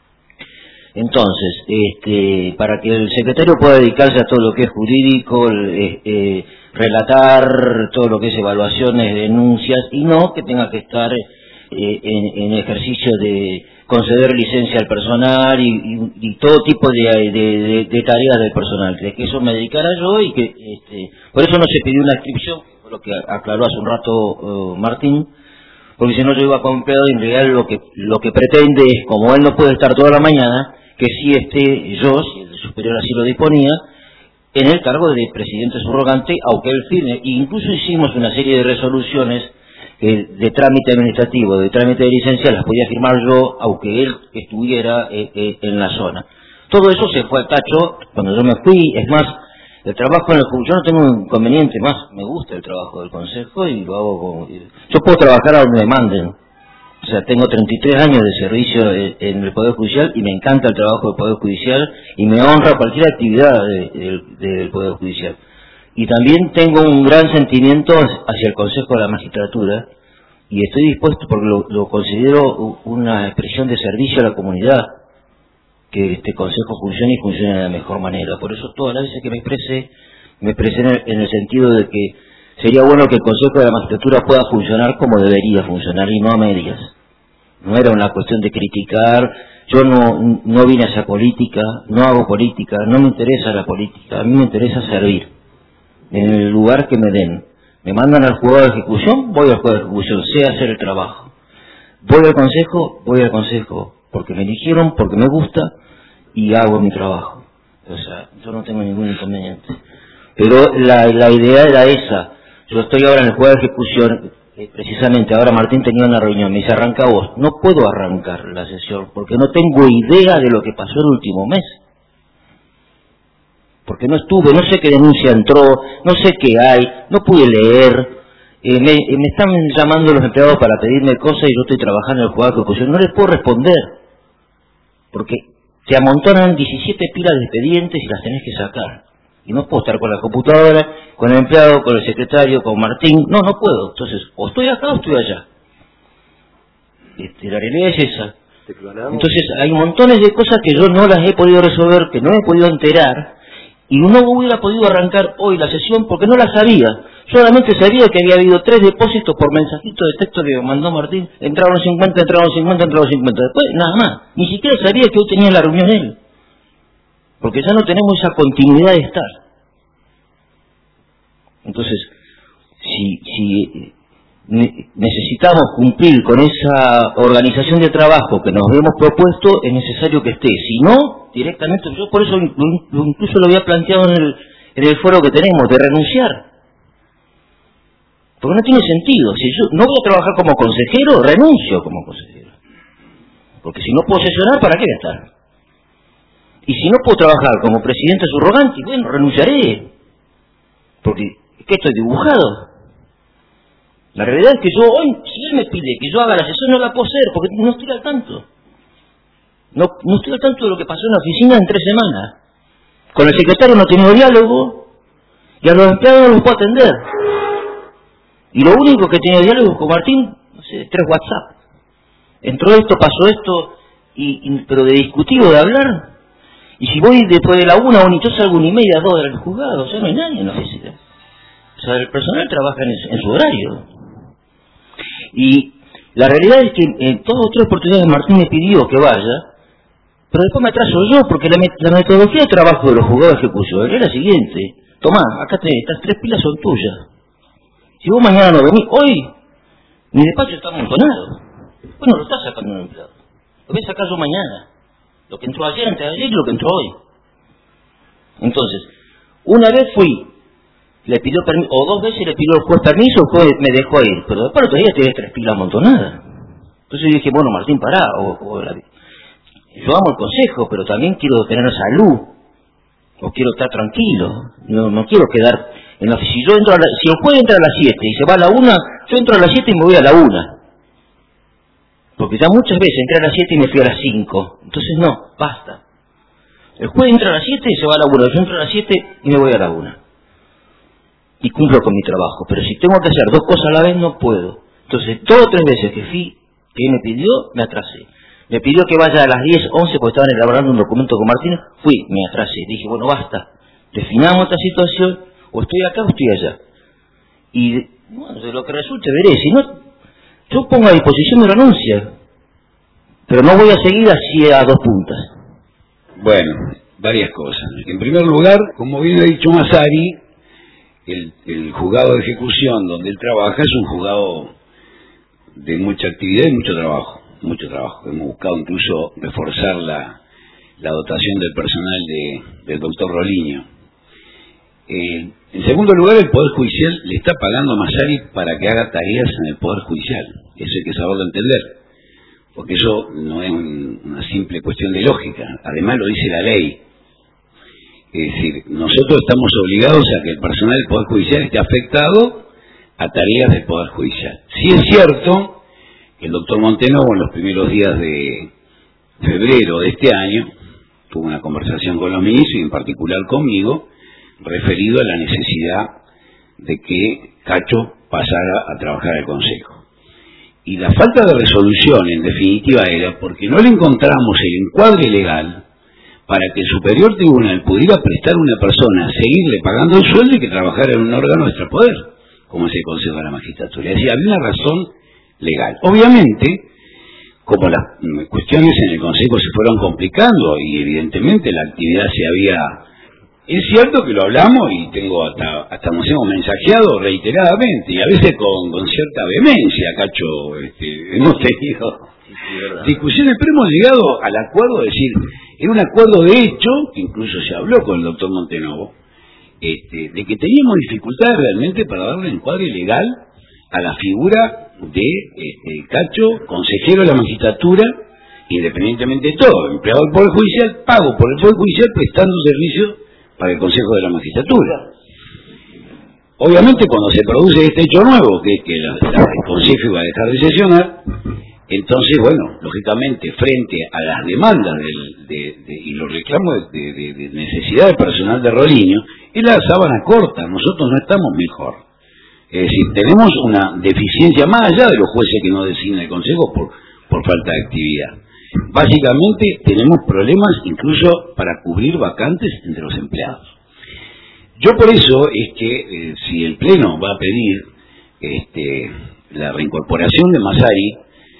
Entonces, para que el secretario pueda dedicarse a todo lo que es jurídico, relatar todo lo que es evaluaciones, denuncias, y no que tenga que estar en ejercicio de conceder licencia al personal y todo tipo de tareas del personal, de que eso me dedicara yo, y que por eso no se pidió una inscripción, fue lo que aclaró hace un rato Martín, porque si no yo iba confiado, y en realidad lo que pretende es, como él no puede estar toda la mañana, que sí esté yo, si el superior así lo disponía, en el cargo de presidente subrogante, aunque él firme. Incluso hicimos una serie de resoluciones de trámite administrativo, de trámite de licencia, las podía firmar yo, aunque él estuviera en la zona. Todo eso se fue al tacho cuando yo me fui. Es más, el trabajo en el consejo, yo no tengo un inconveniente, más me gusta el trabajo del consejo y lo hago yo puedo trabajar a donde me manden. O sea, tengo 33 años de servicio en el Poder Judicial y me encanta el trabajo del Poder Judicial y me honra cualquier actividad del Poder Judicial. Y también tengo un gran sentimiento hacia el Consejo de la Magistratura, y estoy dispuesto, porque lo considero una expresión de servicio a la comunidad, que este Consejo funcione de la mejor manera. Por eso todas las veces que me expresé en el sentido de que sería bueno que el Consejo de la Magistratura pueda funcionar como debería funcionar y no a medias. No era una cuestión de criticar, yo no vine a hacer política, no hago política, no me interesa la política, a mí me interesa servir en el lugar que me den. Me mandan al juzgado de ejecución, voy al juzgado de ejecución, sé hacer el trabajo. Voy al consejo, porque me eligieron, porque me gusta y hago mi trabajo. O sea, yo no tengo ningún inconveniente. Pero la idea era esa. Yo estoy ahora en el juzgado de ejecución, precisamente ahora Martín tenía una reunión, me dice arranca vos. No puedo arrancar la sesión porque no tengo idea de lo que pasó el último mes. Porque no estuve, no sé qué denuncia entró, no sé qué hay, no pude leer. Me están llamando los empleados para pedirme cosas y yo estoy trabajando en el juzgado de ejecución. No les puedo responder porque te amontonan 17 pilas de expedientes y las tenés que sacar. Y no puedo estar con la computadora, con el empleado, con el secretario, con Martín. No puedo. Entonces, o estoy acá o estoy allá. La realidad es esa. Entonces, hay montones de cosas que yo no las he podido resolver, que no he podido enterar, y no hubiera podido arrancar hoy la sesión porque no la sabía. Solamente sabía que había habido 3 depósitos por mensajito de texto que mandó Martín. Entraron 50, entraron 50, entraron 50. Después, nada más. Ni siquiera sabía que hoy tenía la reunión él. Porque ya no tenemos esa continuidad de estar. Entonces, si necesitamos cumplir con esa organización de trabajo que nos hemos propuesto, es necesario que esté. Si no, directamente, yo por eso incluso lo había planteado en el foro que tenemos, de renunciar. Porque no tiene sentido. Si yo no voy a trabajar como consejero, renuncio como consejero. Porque si no puedo sesionar, ¿para qué voy a estar? Y si no puedo trabajar como presidente subrogante, bueno, renunciaré. Porque, ¿qué estoy dibujado? La realidad es que yo hoy, si él me pide que yo haga la sesión, no la puedo hacer, porque no estoy al tanto. No estoy al tanto de lo que pasó en la oficina en 3 semanas. Con el secretario no he tenido diálogo, y a los empleados no los puedo atender. Y lo único que he tenido diálogo con Martín, no sé, 3 WhatsApp. Entró esto, pasó esto, pero de discutido, de hablar. Y si voy después de la 1, yo salgo 1:30, 2 del juzgado, o sea, no hay nadie en la oficina. O sea, el personal trabaja en su horario. Y la realidad es que en 2 o 3 oportunidades Martín me pidió que vaya, pero después me atraso yo, porque la metodología de trabajo de los juzgados de ejecución era la siguiente. Tomá, acá tenés, estas 3 pilas son tuyas. Si vos mañana no venís, hoy, mi despacho está amontonado. Vos no lo estás sacando en un empleado. Lo voy a sacar yo mañana. Lo que entró ayer, antes de ayer, y lo que entró hoy. Entonces, una vez fui, le pidió permiso, o 2 veces le pidió el juez permiso, el juez me dejó ir, pero después otro día tenía 3 pilas amontonadas. Entonces dije, bueno, Martín, pará, yo amo el consejo, pero también quiero tener salud, o quiero estar tranquilo, no quiero quedar en la oficina. Si el juez entra a las 7 y se va a la 1, yo entro a las 7 y me voy a la 1. Porque ya muchas veces entré a las 7 y me fui a las 5. Entonces no, basta. El juez entra a las 7 y se va a la 1. Yo entro a las 7 y me voy a la 1. Y cumplo con mi trabajo. Pero si tengo que hacer 2 cosas a la vez, no puedo. Entonces, 2 o 3 veces que me pidió, me atrasé. Me pidió que vaya a las 10, 11, porque estaban elaborando un documento con Martínez. Fui, me atrasé. Dije, bueno, basta. Definamos esta situación, o estoy acá o estoy allá. Y, bueno, de lo que resulte, veré. Si no, yo pongo a disposición mi renuncia, pero no voy a seguir así a 2 puntas. Bueno, varias cosas. En primer lugar, como bien ha dicho Massari, el juzgado de ejecución donde él trabaja es un juzgado de mucha actividad y mucho trabajo. Hemos buscado incluso reforzar la dotación del personal del doctor Roliño. En segundo lugar, el Poder Judicial le está pagando a Massari para que haga tareas en el Poder Judicial. Eso hay que saberlo entender, porque eso no es una simple cuestión de lógica. Además lo dice la ley. Es decir, nosotros estamos obligados a que el personal del Poder Judicial esté afectado a tareas del Poder Judicial. Sí es cierto que el doctor Montenovo en los primeros días de febrero de este año tuvo una conversación con los ministros y en particular conmigo, referido a la necesidad de que Cacho pasara a trabajar al Consejo. Y la falta de resolución, en definitiva, era porque no le encontramos el encuadre legal para que el superior tribunal pudiera prestar a una persona, seguirle pagando el sueldo y que trabajara en un órgano de extrapoder, como es el Consejo de la Magistratura. Es decir, había una razón legal. Obviamente, como las cuestiones en el Consejo se fueron complicando y evidentemente la actividad se había... Es cierto que lo hablamos y tengo hasta nos hemos mensajeado reiteradamente y a veces con cierta vehemencia, Cacho, hemos tenido discusiones, pero hemos llegado al acuerdo, es decir, era un acuerdo de hecho, que incluso se habló con el doctor Montenovo, de que teníamos dificultades realmente para darle encuadre legal a la figura de Cacho, consejero de la magistratura, independientemente de todo, empleado del Poder Judicial, pago por el Poder Judicial, prestando servicio para el Consejo de la Magistratura. Obviamente cuando se produce este hecho nuevo, que es que el Consejo iba a dejar de sesionar, entonces, bueno, lógicamente, frente a las demandas y los reclamos de necesidad de personal de Roliño, es la sábana corta, nosotros no estamos mejor. Es decir, tenemos una deficiencia más allá de los jueces que no designa el Consejo por falta de actividad. Básicamente tenemos problemas incluso para cubrir vacantes entre los empleados. Yo por eso es que si el Pleno va a pedir la reincorporación de Massari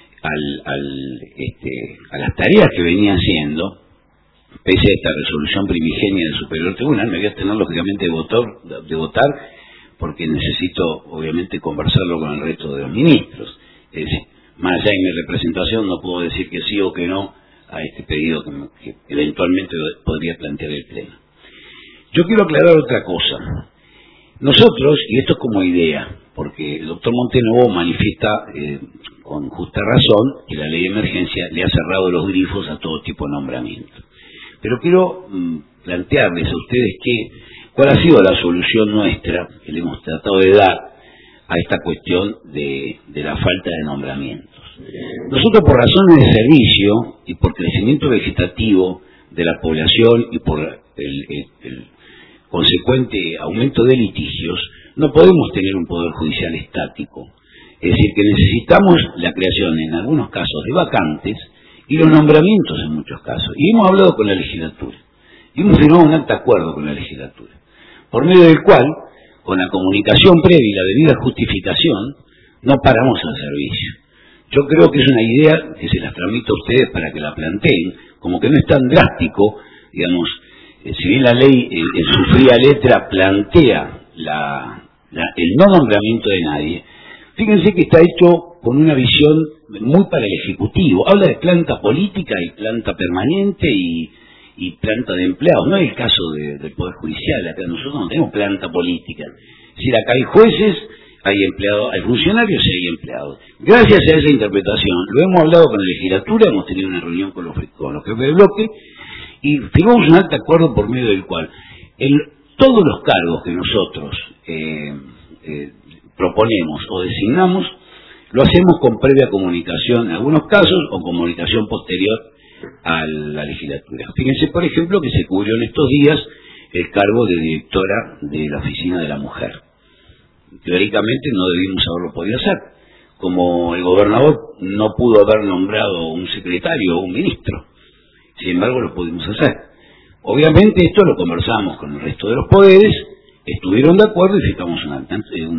a las tareas que venía haciendo, pese a esta resolución primigenia del Superior Tribunal, me voy a abstener lógicamente de votar porque necesito obviamente conversarlo con el resto de los ministros. Es decir, más allá de mi representación no puedo decir que sí o que no a este pedido que eventualmente podría plantear el Pleno. Yo quiero aclarar otra cosa. Nosotros, y esto es como idea, porque el doctor Montenovo manifiesta con justa razón que la ley de emergencia le ha cerrado los grifos a todo tipo de nombramientos. Pero quiero plantearles a ustedes cuál ha sido la solución nuestra que le hemos tratado de dar a esta cuestión de la falta de nombramientos. Nosotros, por razones de servicio y por crecimiento vegetativo de la población y por el consecuente aumento de litigios, no podemos tener un poder judicial estático. Es decir, que necesitamos la creación en algunos casos de vacantes y los nombramientos en muchos casos. Y hemos hablado con la legislatura. Y hemos firmado un acta de acuerdo con la legislatura, por medio del cual, con la comunicación previa y la debida justificación, no paramos al servicio. Yo creo que es una idea que se las tramito a ustedes para que la planteen, como que no es tan drástico, digamos, si bien la ley en su fría letra plantea el no nombramiento de nadie, fíjense que está hecho con una visión muy para el Ejecutivo. Habla de planta política y planta permanente y planta de empleados. No es el caso del Poder Judicial. Acá nosotros no tenemos planta política. Es decir, acá hay jueces, hay empleados, hay funcionarios y hay empleados. Gracias a esa interpretación, lo hemos hablado con la legislatura, hemos tenido una reunión con los jefes de bloque y firmamos un acta de acuerdo por medio del cual todos los cargos que nosotros proponemos o designamos, lo hacemos con previa comunicación, en algunos casos, o comunicación posterior a la legislatura. Fíjense, por ejemplo, que se cubrió en estos días el cargo de directora de la Oficina de la Mujer. Teóricamente no debimos haberlo podido hacer. Como el gobernador no pudo haber nombrado un secretario o un ministro, sin embargo lo pudimos hacer. Obviamente esto lo conversamos con el resto de los poderes, estuvieron de acuerdo y firmamos un acta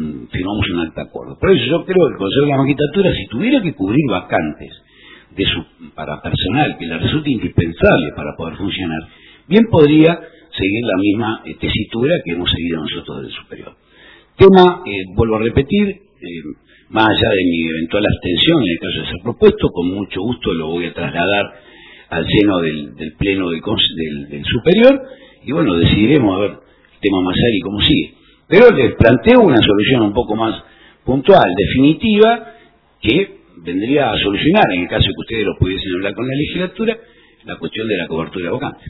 de acuerdo. Por eso yo creo que el Consejo de la Magistratura, si tuviera que cubrir vacantes para personal que le resulte indispensable para poder funcionar, bien podría seguir la misma tesitura que hemos seguido nosotros del Superior. Tema, vuelvo a repetir, más allá de mi eventual abstención en el caso de ser propuesto, con mucho gusto lo voy a trasladar al seno del Pleno del Superior, y bueno, decidiremos a ver el tema Massari cómo sigue. Pero les planteo una solución un poco más puntual, definitiva, que vendría a solucionar, en el caso de que ustedes lo pudiesen hablar con la legislatura, la cuestión de la cobertura de vacantes.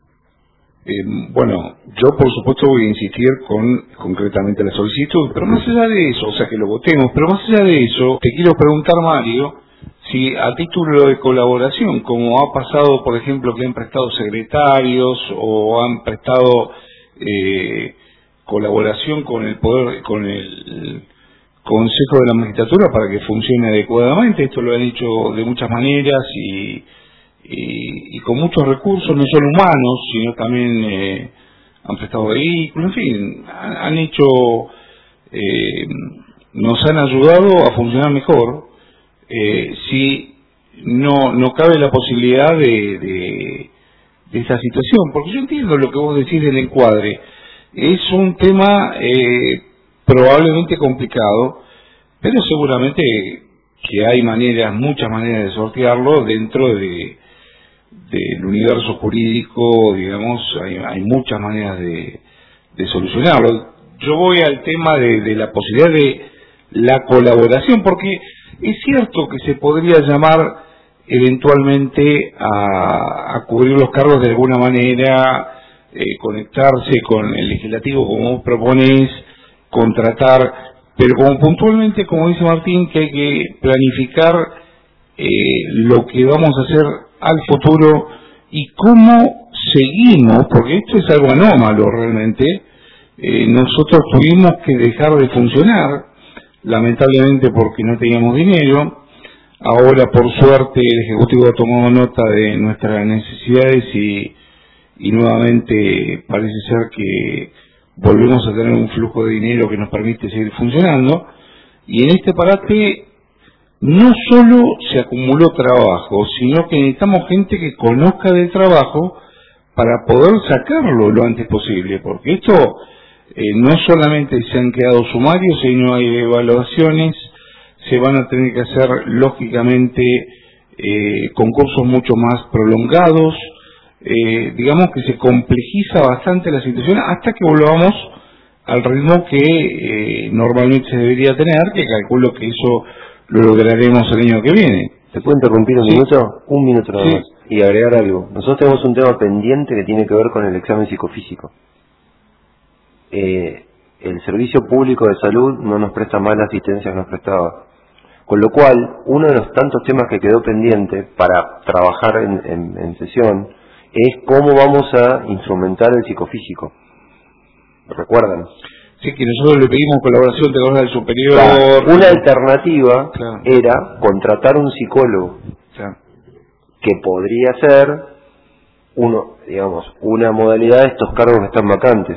Bueno, yo por supuesto voy a insistir con concretamente la solicitud, pero más allá de eso, o sea que lo votemos, pero más allá de eso, te quiero preguntar, Mario, si a título de colaboración, como ha pasado, por ejemplo, que han prestado secretarios o han prestado colaboración con el Consejo de la Magistratura para que funcione adecuadamente, esto lo han hecho de muchas maneras y con muchos recursos, no solo humanos, sino también han prestado vehículos, en fin, han hecho nos han ayudado a funcionar mejor, si no cabe la posibilidad de esta situación, porque yo entiendo lo que vos decís del encuadre. Es un tema probablemente complicado, pero seguramente que hay muchas maneras de sortearlo dentro del universo jurídico, digamos, hay muchas maneras de solucionarlo. Yo voy al tema de la posibilidad de la colaboración, porque es cierto que se podría llamar eventualmente a cubrir los cargos de alguna manera, conectarse con el legislativo como vos proponés, contratar, pero como puntualmente, como dice Martín, que hay que planificar lo que vamos a hacer al futuro y cómo seguimos, porque esto es algo anómalo realmente. Nosotros tuvimos que dejar de funcionar, lamentablemente porque no teníamos dinero. Ahora, por suerte, el Ejecutivo ha tomado nota de nuestras necesidades y nuevamente parece ser que volvemos a tener un flujo de dinero que nos permite seguir funcionando. Y en este parate no solo se acumuló trabajo, sino que necesitamos gente que conozca del trabajo para poder sacarlo lo antes posible, porque esto no solamente se han quedado sumarios, sino hay evaluaciones, se van a tener que hacer lógicamente concursos mucho más prolongados, digamos que se complejiza bastante la situación hasta que volvamos al ritmo que normalmente se debería tener, que calculo que eso lo lograremos el año que viene. ¿Te puedo interrumpir un minuto? Un minuto nada más. Y agregar algo. Nosotros tenemos un tema pendiente que tiene que ver con el examen psicofísico. El Servicio Público de Salud no nos presta más la asistencia que nos prestaba. Con lo cual, uno de los tantos temas que quedó pendiente para trabajar en sesión es cómo vamos a instrumentar el psicofísico. ¿Recuerdan? Sí, que nosotros le pedimos colaboración de los del superior. Claro. Una alternativa era contratar un psicólogo, que podría ser una modalidad de estos cargos que están vacantes,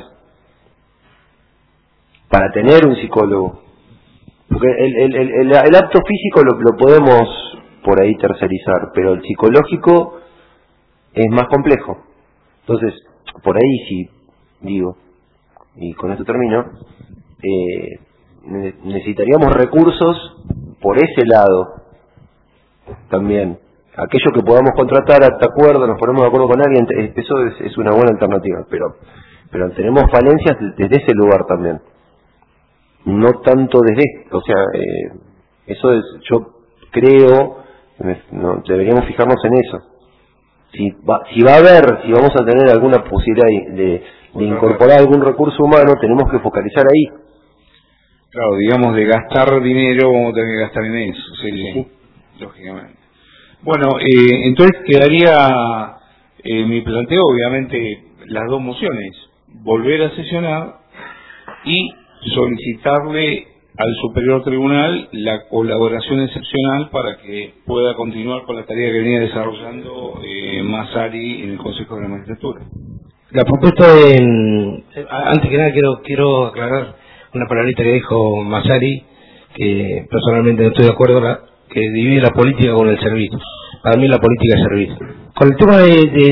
para tener un psicólogo. Porque el acto físico lo podemos por ahí tercerizar, pero el psicológico es más complejo. Entonces, por ahí sí, digo, y con esto termino, necesitaríamos recursos por ese lado también. Aquello que podamos contratar, de acuerdo, nos ponemos de acuerdo con alguien, eso es una buena alternativa, pero tenemos falencias desde ese lugar también. No tanto desde, eso es, yo creo, deberíamos fijarnos en eso. Si vamos a tener alguna posibilidad de incorporar algún recurso humano, tenemos que focalizar ahí. Claro, digamos, de gastar dinero, vamos a tener que gastar en eso, sí. Lógicamente. Bueno, entonces quedaría mi planteo, obviamente, las dos mociones: volver a sesionar y solicitarle al Superior Tribunal la colaboración excepcional para que pueda continuar con la tarea que venía desarrollando Massari en el Consejo de la Magistratura. La propuesta antes que nada quiero aclarar una palabrita que dijo Massari, que personalmente no estoy de acuerdo, que divide la política con el servicio. Para mí la política es servicio. Con el tema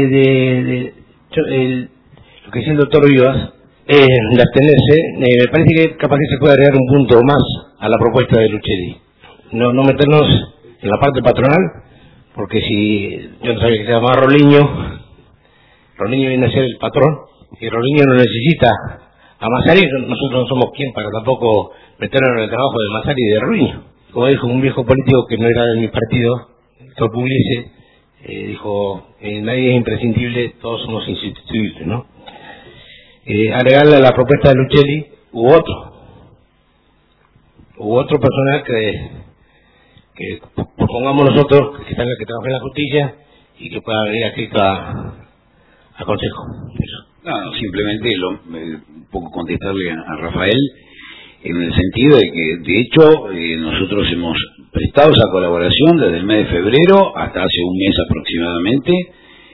lo que decía el doctor Vivas, de abstenerse, me parece que capaz que se puede agregar un punto más a la propuesta de Luchelli. No meternos en la parte patronal, porque si yo no sabía que se llamaba Roliño viene a ser el patrón, y Roliño no necesita a Massari, nosotros no somos quien para tampoco meternos en el trabajo de Massari y de Roliño. Como dijo un viejo político que no era de mi partido, Héctor Pugliese, dijo, nadie es imprescindible, todos somos insustituibles, ¿no? Agregarle a la propuesta de Luchelli hubo otro personal que propongamos nosotros, que trabaje en la justicia y que pueda venir aquí a consejo. No, simplemente un poco contestarle a Rafael en el sentido de que, de hecho, nosotros hemos prestado esa colaboración desde el mes de febrero hasta hace un mes aproximadamente,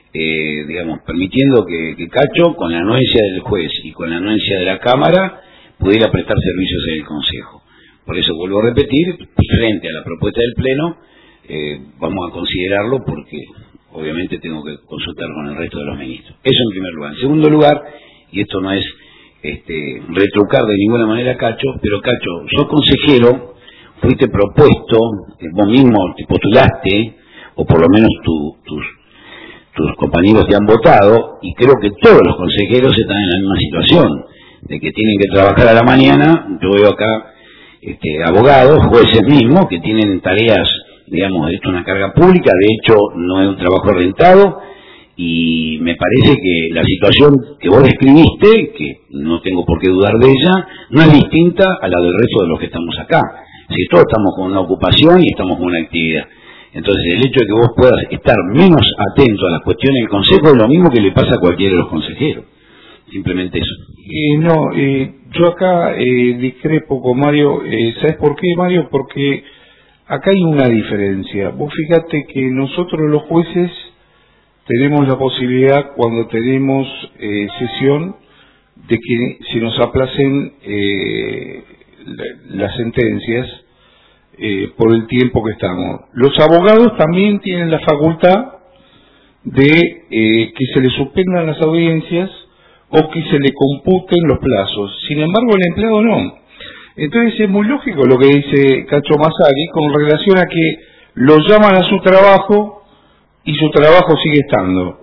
digamos, permitiendo que Cacho, con la anuencia del juez y con la anuencia de la Cámara, pudiera prestar servicios en el Consejo. Por eso vuelvo a repetir, frente a la propuesta del Pleno, vamos a considerarlo porque obviamente tengo que consultar con el resto de los ministros. Eso en primer lugar. En segundo lugar, y esto no es retrucar de ninguna manera a Cacho, pero Cacho, sos consejero, fuiste propuesto, vos mismo te postulaste, o por lo menos tus compañeros te han votado, y creo que todos los consejeros están en la misma situación, de que tienen que trabajar a la mañana. Yo veo acá abogados, jueces mismos, que tienen tareas, digamos, esto es una carga pública, de hecho no es un trabajo rentado, y me parece que la situación que vos describiste, que no tengo por qué dudar de ella, no es distinta a la del resto de los que estamos acá. Si todos estamos con una ocupación y estamos con una actividad. Entonces el hecho de que vos puedas estar menos atento a las cuestiones del Consejo es lo mismo que le pasa a cualquiera de los consejeros. Simplemente eso. Yo acá discrepo con Mario. ¿Sabes por qué, Mario? Porque acá hay una diferencia. Vos fíjate que nosotros los jueces tenemos la posibilidad, cuando tenemos sesión, de que se nos aplacen las sentencias por el tiempo que estamos. Los abogados también tienen la facultad de que se les suspendan las audiencias o que se le computen los plazos. Sin embargo, el empleado no. Entonces es muy lógico lo que dice Cacho Massari con relación a que lo llaman a su trabajo y su trabajo sigue estando.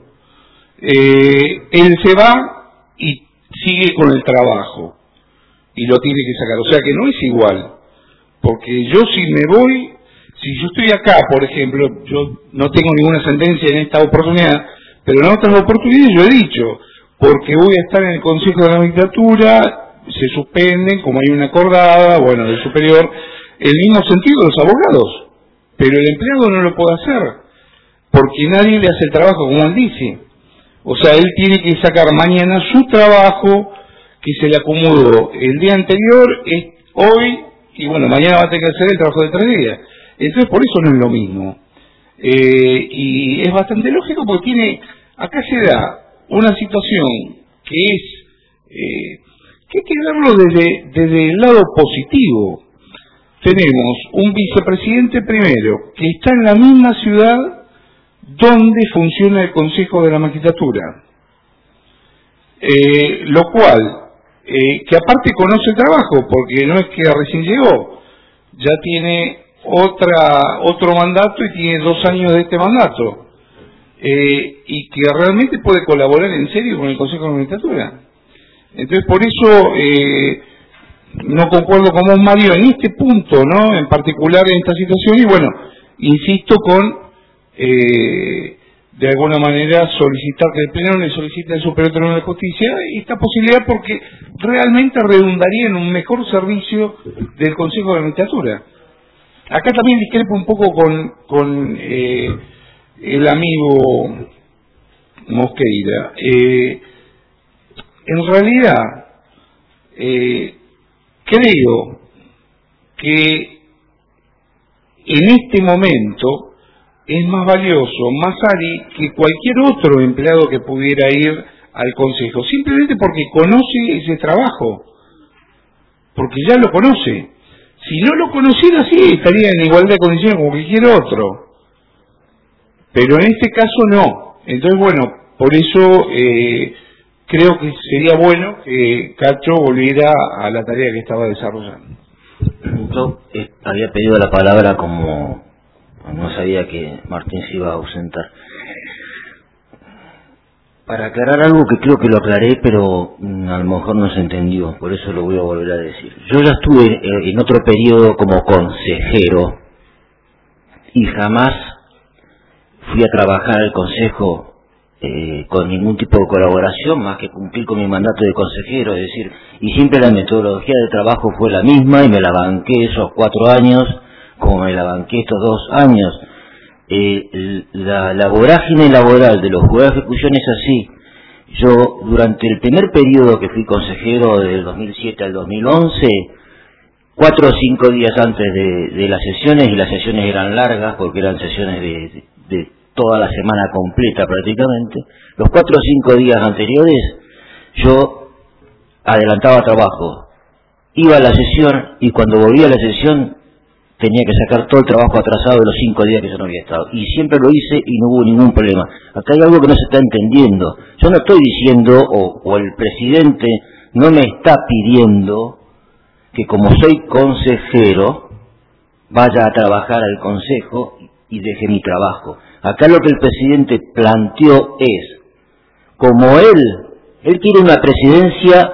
Él se va y sigue con el trabajo y lo tiene que sacar. O sea que no es igual, porque yo si me voy, si yo estoy acá, por ejemplo, yo no tengo ninguna sentencia en esta oportunidad, pero en otras oportunidades yo he dicho, porque voy a estar en el Consejo de la Magistratura, se suspenden, como hay una acordada, bueno, del superior, el mismo sentido de los abogados, pero el empleado no lo puede hacer, porque nadie le hace el trabajo como él dice. O sea, él tiene que sacar mañana su trabajo que se le acomodó el día anterior, hoy, y bueno, mañana va a tener que hacer el trabajo de 3 días. Entonces, por eso no es lo mismo. Y es bastante lógico porque acá se da una situación que hay que verlo desde el lado positivo. Tenemos un vicepresidente primero que está en la misma ciudad donde funciona el Consejo de la Magistratura, lo cual, que aparte conoce el trabajo, porque no es que recién llegó, ya tiene otro mandato y tiene 2 años de este mandato, y que realmente puede colaborar en serio con el Consejo de la Magistratura. Entonces, por eso no concuerdo con vos, Mario, en este punto, ¿no? En particular en esta situación, y bueno, insisto con de alguna manera solicitar que el Pleno le solicite al Superior Tribunal de Justicia esta posibilidad, porque realmente redundaría en un mejor servicio del Consejo de la Magistratura. Acá también discrepo un poco con el amigo Mosqueira. En realidad, creo que en este momento es más valioso Massari que cualquier otro empleado que pudiera ir al Consejo, simplemente porque conoce ese trabajo, porque ya lo conoce. Si no lo conociera, sí, estaría en igualdad de condiciones como cualquier otro, pero en este caso no. Entonces, bueno, por eso creo que sería bueno que Cacho volviera a la tarea que estaba desarrollando. Yo había pedido la palabra como no sabía que Martín se iba a ausentar, para aclarar algo que creo que lo aclaré, pero a lo mejor no se entendió, por eso lo voy a volver a decir. Yo ya estuve en otro periodo como consejero y jamás fui a trabajar al Consejo con ningún tipo de colaboración más que cumplir con mi mandato de consejero, es decir, y siempre la metodología de trabajo fue la misma y me la banqué esos 4 años como me la banqué estos 2 años. La vorágine laboral de los juzgados de ejecución es así. Yo durante el primer periodo que fui consejero del 2007 al 2011, 4 o 5 días antes de las sesiones, y las sesiones eran largas porque eran sesiones de toda la semana completa prácticamente, los 4 o 5 días anteriores yo adelantaba trabajo iba a la sesión y cuando volvía a la sesión tenía que sacar todo el trabajo atrasado de los 5 días que yo no había estado. Y siempre lo hice y no hubo ningún problema. Acá hay algo que no se está entendiendo. Yo no estoy diciendo, o el presidente no me está pidiendo que como soy consejero vaya a trabajar al consejo y deje mi trabajo. Acá lo que el presidente planteó es, como él quiere una presidencia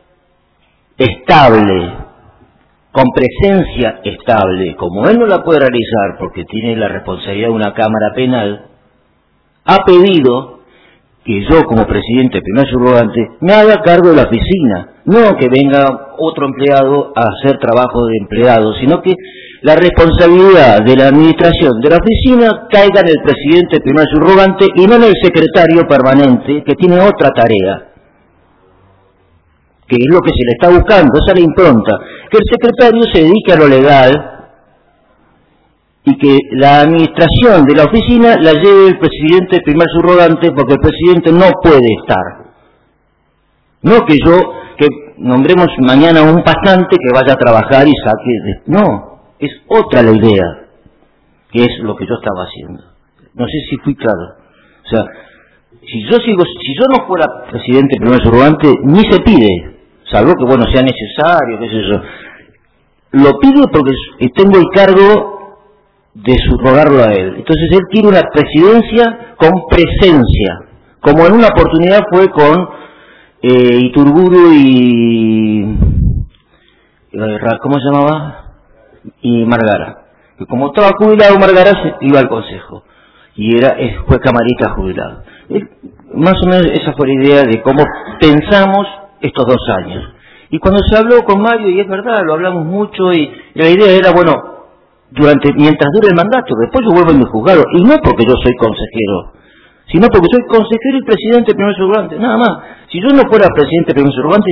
estable, con presencia estable, como él no la puede realizar porque tiene la responsabilidad de una Cámara Penal, ha pedido que yo como presidente primer subrogante me haga cargo de la oficina, no que venga otro empleado a hacer trabajo de empleado, sino que la responsabilidad de la administración de la oficina caiga en el presidente primer subrogante y no en el secretario permanente, que tiene otra tarea, que es lo que se le está buscando, esa es la impronta, que el secretario se dedique a lo legal y que la administración de la oficina la lleve el presidente primer subrogante, porque el presidente no puede estar. No que nombremos mañana un pasante que vaya a trabajar y saque... No, es otra la idea, que es lo que yo estaba haciendo. No sé si fui claro. O sea, si yo no fuera presidente primer subrogante, ni se pide, salvo que bueno sea necesario, qué sé yo. Lo pide porque tengo el cargo de subrogarlo a él. Entonces él quiere una presidencia con presencia, como en una oportunidad fue con Iturburu y ¿cómo se llamaba? Y Margara, que como estaba jubilado Margara iba al consejo y fue camarista jubilado. Más o menos esa fue la idea de cómo pensamos estos 2 años. Y cuando se habló con Mario, y es verdad, lo hablamos mucho, y la idea era, bueno, mientras dure el mandato, después yo vuelvo a mi juzgado, y no porque yo soy consejero, sino porque soy consejero y presidente primer subrogante, nada más. Si yo no fuera presidente primer subrogante,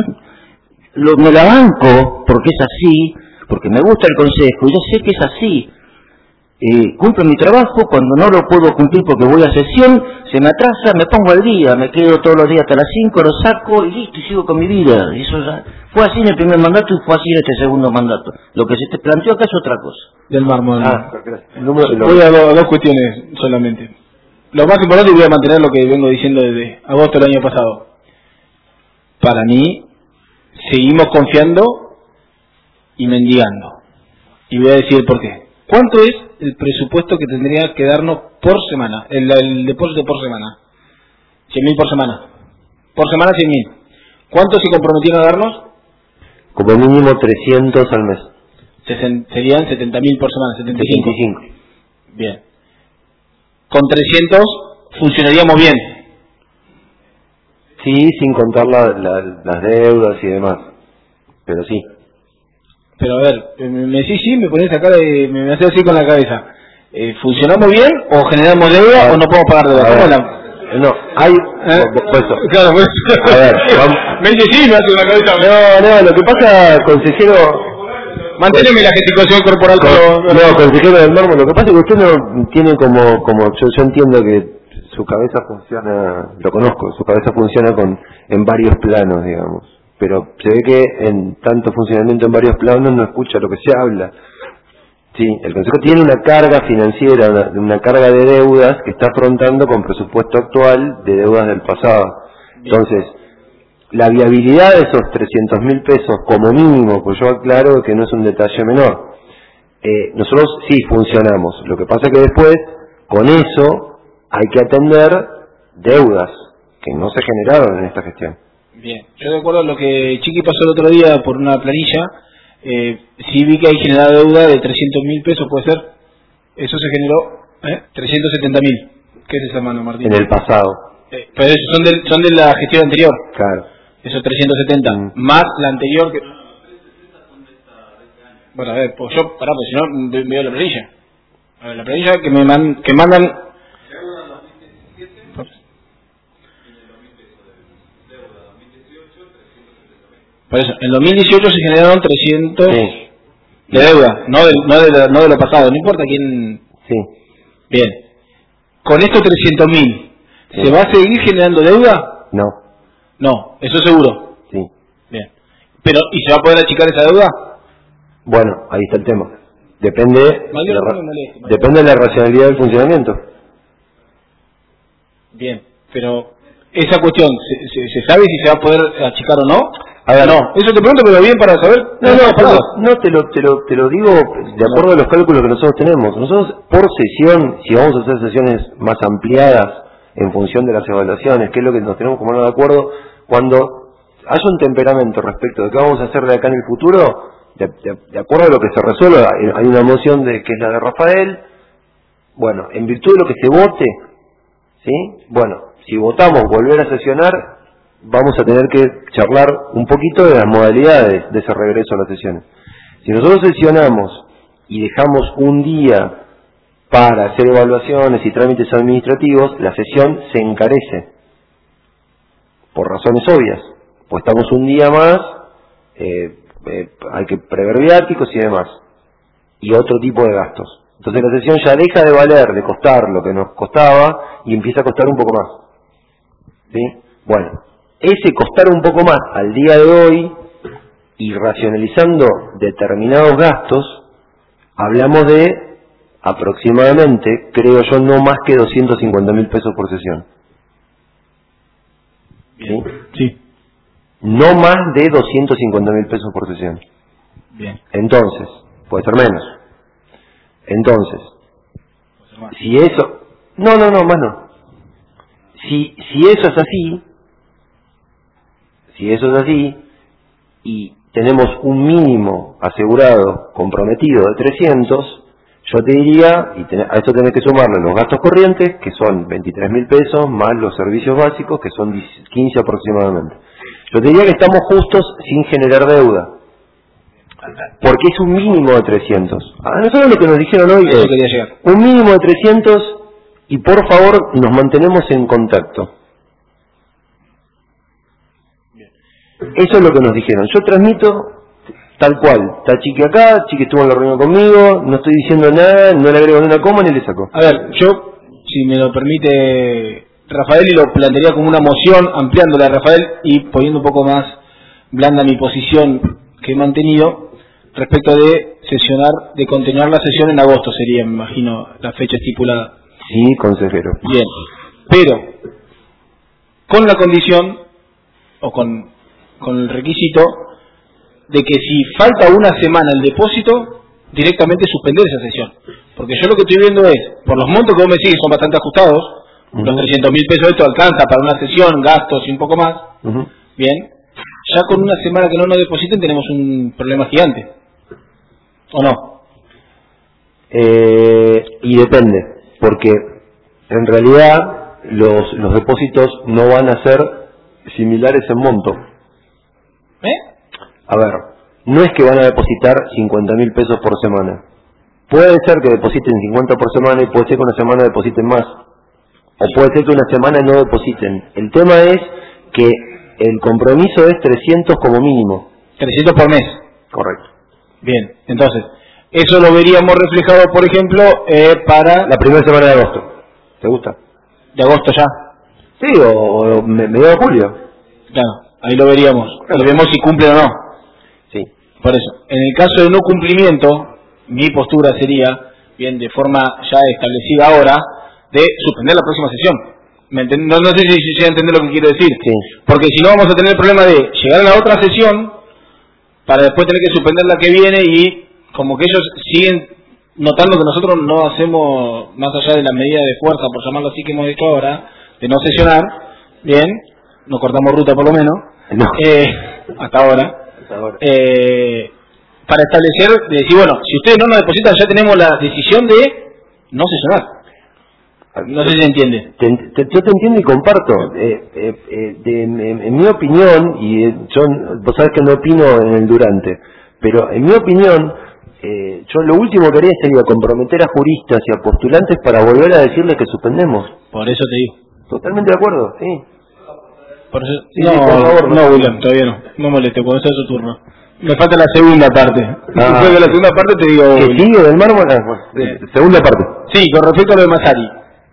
me la banco, porque es así, porque me gusta el consejo, y yo sé que es así. Cumplo mi trabajo, cuando no lo puedo cumplir porque voy a sesión, se me atrasa, me pongo al día, me quedo todos los días hasta las 5, lo saco y listo, y sigo con mi vida. Y eso ya fue así en el primer mandato y fue así en este segundo mandato. Lo que se te planteó acá es otra cosa. Del mármol. Voy a dos cuestiones solamente. Lo más importante, y voy a mantener lo que vengo diciendo desde agosto del año pasado. Para mí, seguimos confiando y mendigando. Y voy a decir por qué. ¿Cuánto es el presupuesto que tendría que darnos por semana? El depósito por semana. 100.000 por semana. Por semana 100.000. ¿Cuánto se comprometieron a darnos? Como mínimo 300 al mes. Serían 70.000 por semana, 75. Bien. Con 300 funcionaríamos bien. Sí, sin contar las deudas y demás. Pero sí. Pero a ver, me decís sí, me pones acá, me haces así con la cabeza. ¿Funcionamos bien o generamos deuda o no podemos pagar deuda? No, hay... Claro, pues. A ver, vamos. Me dice sí, me hace una cabeza. No, lo que pasa, consejero... Manténeme la gesticulación corporal. Consejero del mármol, lo que pasa es que usted no tiene como yo entiendo que su cabeza funciona, lo conozco, su cabeza funciona en varios planos, digamos. Pero se ve que en tanto funcionamiento en varios planos no escucha lo que se habla. Sí, el Consejo tiene una carga financiera, una carga de deudas que está afrontando con presupuesto actual de deudas del pasado. Entonces, la viabilidad de esos 300.000 pesos como mínimo, pues yo aclaro que no es un detalle menor. Nosotros sí funcionamos, lo que pasa es que después, con eso, hay que atender deudas que no se generaron en esta gestión. Bien, yo de acuerdo a lo que Chiqui pasó el otro día por una planilla, sí vi que hay generada deuda de 300.000 pesos, ¿puede ser? Eso se generó, 370.000. ¿Qué es esa mano, Martín? En el pasado. Pero esos son de la gestión anterior. Claro. Esos 370, más la anterior que... Bueno, a ver, pues yo, porque si no veo la planilla. A ver, la planilla que mandan... Por eso, en 2018 se generaron 300 de deuda, no de lo pasado, no importa quién... Sí. Bien. Con estos 300.000, ¿se va a seguir generando deuda? No. No, eso seguro. Sí. Bien. Pero, ¿y se va a poder achicar esa deuda? Bueno, ahí está el tema. Depende de la racionalidad del funcionamiento. Bien, pero esa cuestión, ¿se sabe si se va a poder achicar o no? A ver, no, eso te pregunto, pero bien para saber. Te lo digo de acuerdo a los cálculos que nosotros tenemos. Nosotros, por sesión, si vamos a hacer sesiones más ampliadas en función de las evaluaciones, que es lo que nos tenemos que poner de acuerdo, cuando haya un temperamento respecto de qué vamos a hacer de acá en el futuro, de acuerdo a lo que se resuelva, hay una moción que es la de Rafael. Bueno, en virtud de lo que se vote, ¿sí? Bueno, si votamos volver a sesionar, vamos a tener que charlar un poquito de las modalidades de ese regreso a las sesiones. Si nosotros sesionamos y dejamos un día para hacer evaluaciones y trámites administrativos, la sesión se encarece, por razones obvias, pues estamos un día más, hay que prever viáticos y demás, y otro tipo de gastos. Entonces la sesión ya deja de valer, de costar lo que nos costaba, y empieza a costar un poco más. ¿Sí? Bueno, ese costar un poco más al día de hoy, y racionalizando determinados gastos, hablamos de aproximadamente, creo yo, no más que 250.000 pesos por sesión. ¿Sí? Sí. No más de 250.000 pesos por sesión. Bien. Entonces, puede ser menos. Entonces, si eso... No, más no. Si eso es así, y tenemos un mínimo asegurado, comprometido de 300, yo te diría, a esto tenés que sumarle los gastos corrientes, que son 23.000 pesos, más los servicios básicos, que son 15 aproximadamente. Yo te diría que estamos justos sin generar deuda, porque es un mínimo de 300. A nosotros lo que nos dijeron hoy es un mínimo de 300, y por favor nos mantenemos en contacto. Eso es lo que nos dijeron. Yo transmito tal cual. Está Chiqui acá, Chiqui estuvo en la reunión conmigo, no estoy diciendo nada, no le agrego ni una coma ni le saco. A ver, yo, si me lo permite Rafael, y lo plantearía como una moción, ampliándola a Rafael y poniendo un poco más blanda mi posición que he mantenido respecto de sesionar, de continuar la sesión en agosto, sería, me imagino, la fecha estipulada. Sí, consejero. Bien, pero con la condición, o con el requisito, de que si falta una semana el depósito, directamente suspender esa sesión. Porque yo lo que estoy viendo es, por los montos que vos me sigues son bastante ajustados, los 300.000 pesos esto alcanza para una sesión, gastos y un poco más. Bien, ya con una semana que no nos depositen tenemos un problema gigante, ¿o no? Y depende, porque en realidad los depósitos no van a ser similares en monto. A ver, no es que van a depositar 50.000 pesos por semana. Puede ser que depositen 50 por semana, y puede ser que una semana depositen más. O puede ser que una semana no depositen. El tema es que el compromiso es 300 como mínimo. 300 por mes. Correcto. Bien, entonces, eso lo veríamos reflejado, por ejemplo, para... la primera semana de agosto. ¿Te gusta? ¿De agosto ya? Sí, o mediados de julio. Claro, ahí lo veríamos. Lo vemos si cumple o no. Sí. Por eso, en el caso de no cumplimiento, mi postura sería, bien, de forma ya establecida ahora, de suspender la próxima sesión. No sé si llega a entender lo que quiero decir. Sí. Porque si no vamos a tener el problema de llegar a la otra sesión para después tener que suspender la que viene, y como que ellos siguen notando que nosotros no hacemos, más allá de la medida de fuerza, por llamarlo así, que hemos hecho ahora, de no sesionar, bien, no cortamos ruta por lo menos, no. hasta ahora. Para establecer, de decir, bueno, si ustedes no nos depositan, ya tenemos la decisión de no sesionar. No sé si se entiende. Yo te entiendo y comparto. En mi opinión, y vos sabés que no opino en el durante, pero en mi opinión, yo lo último que haría sería comprometer a juristas y a postulantes para volver a decirles que suspendemos. Por eso te digo. Totalmente de acuerdo, sí. Por eso, sí, por favor, no, William, todavía no. No moleste, cuando sea su turno. Me falta la segunda parte. Después de la segunda parte te digo... ¿Que sigue del mármol? Segunda parte. Sí, con respecto a lo de Masari.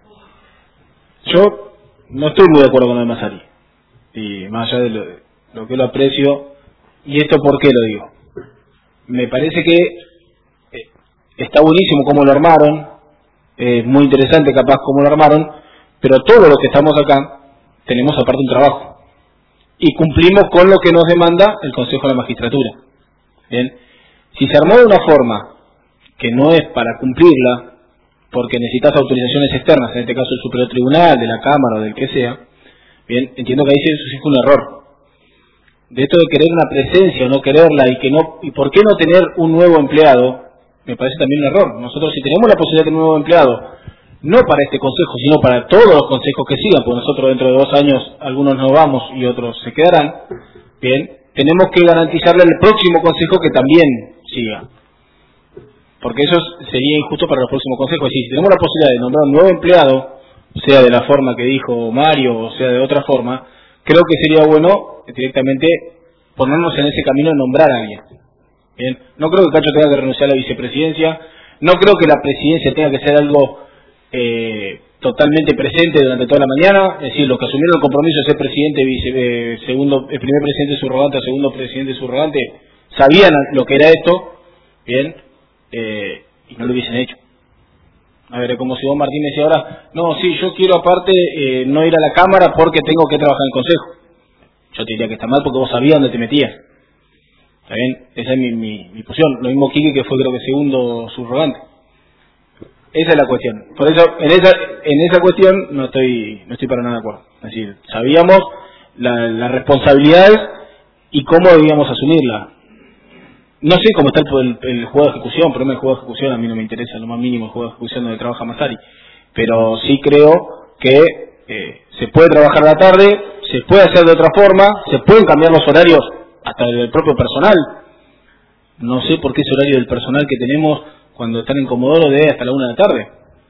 Yo no estoy muy de acuerdo con lo de Masari. Y más allá de lo que lo aprecio, ¿Y esto por qué lo digo? Me parece que está buenísimo cómo lo armaron, es muy interesante capaz cómo lo armaron, pero todos los que estamos acá tenemos aparte un trabajo y cumplimos con lo que nos demanda el Consejo de la Magistratura. Bien, si se armó de una forma que no es para cumplirla, porque necesitas autorizaciones externas, en este caso el Superior Tribunal, de la Cámara o del que sea, bien, entiendo que ahí sí fue un error. De esto de querer una presencia o no quererla y por qué no tener un nuevo empleado, me parece también un error. Nosotros, si tenemos la posibilidad de tener un nuevo empleado, no para este consejo, sino para todos los consejos que sigan, porque nosotros dentro de 2 años algunos nos vamos y otros se quedarán, bien, tenemos que garantizarle al próximo consejo que también siga. Porque eso sería injusto para los próximos consejos. Es decir, si tenemos la posibilidad de nombrar un nuevo empleado, sea de la forma que dijo Mario o sea de otra forma, creo que sería bueno directamente ponernos en ese camino de nombrar a alguien. Bien, no creo que Cacho tenga que renunciar a la vicepresidencia, no creo que la presidencia tenga que ser algo totalmente presente durante toda la mañana, es decir, los que asumieron el compromiso de ser presidente, el primer presidente subrogante, el segundo presidente subrogante, sabían lo que era esto, bien, y no lo hubiesen hecho. A ver, como si vos, Martín, me decía ahora, no, sí, yo quiero aparte no ir a la Cámara porque tengo que trabajar en el Consejo. Yo te diría que está mal porque vos sabías dónde te metías. ¿Está bien? Esa es mi posición. Lo mismo Quique, que fue creo que segundo subrogante. Esa es la cuestión. Por eso, en esa cuestión no estoy para nada de acuerdo. Es decir, sabíamos las responsabilidades y cómo debíamos asumirla. No sé cómo está el juego de ejecución, pero el juego de ejecución a mí no me interesa lo más mínimo, el juego de ejecución donde trabaja Massari. Pero sí creo que se puede trabajar a la tarde, se puede hacer de otra forma, se pueden cambiar los horarios hasta del propio personal. No sé por qué ese horario del personal que tenemos cuando están en Comodoro de hasta la 1 de la tarde.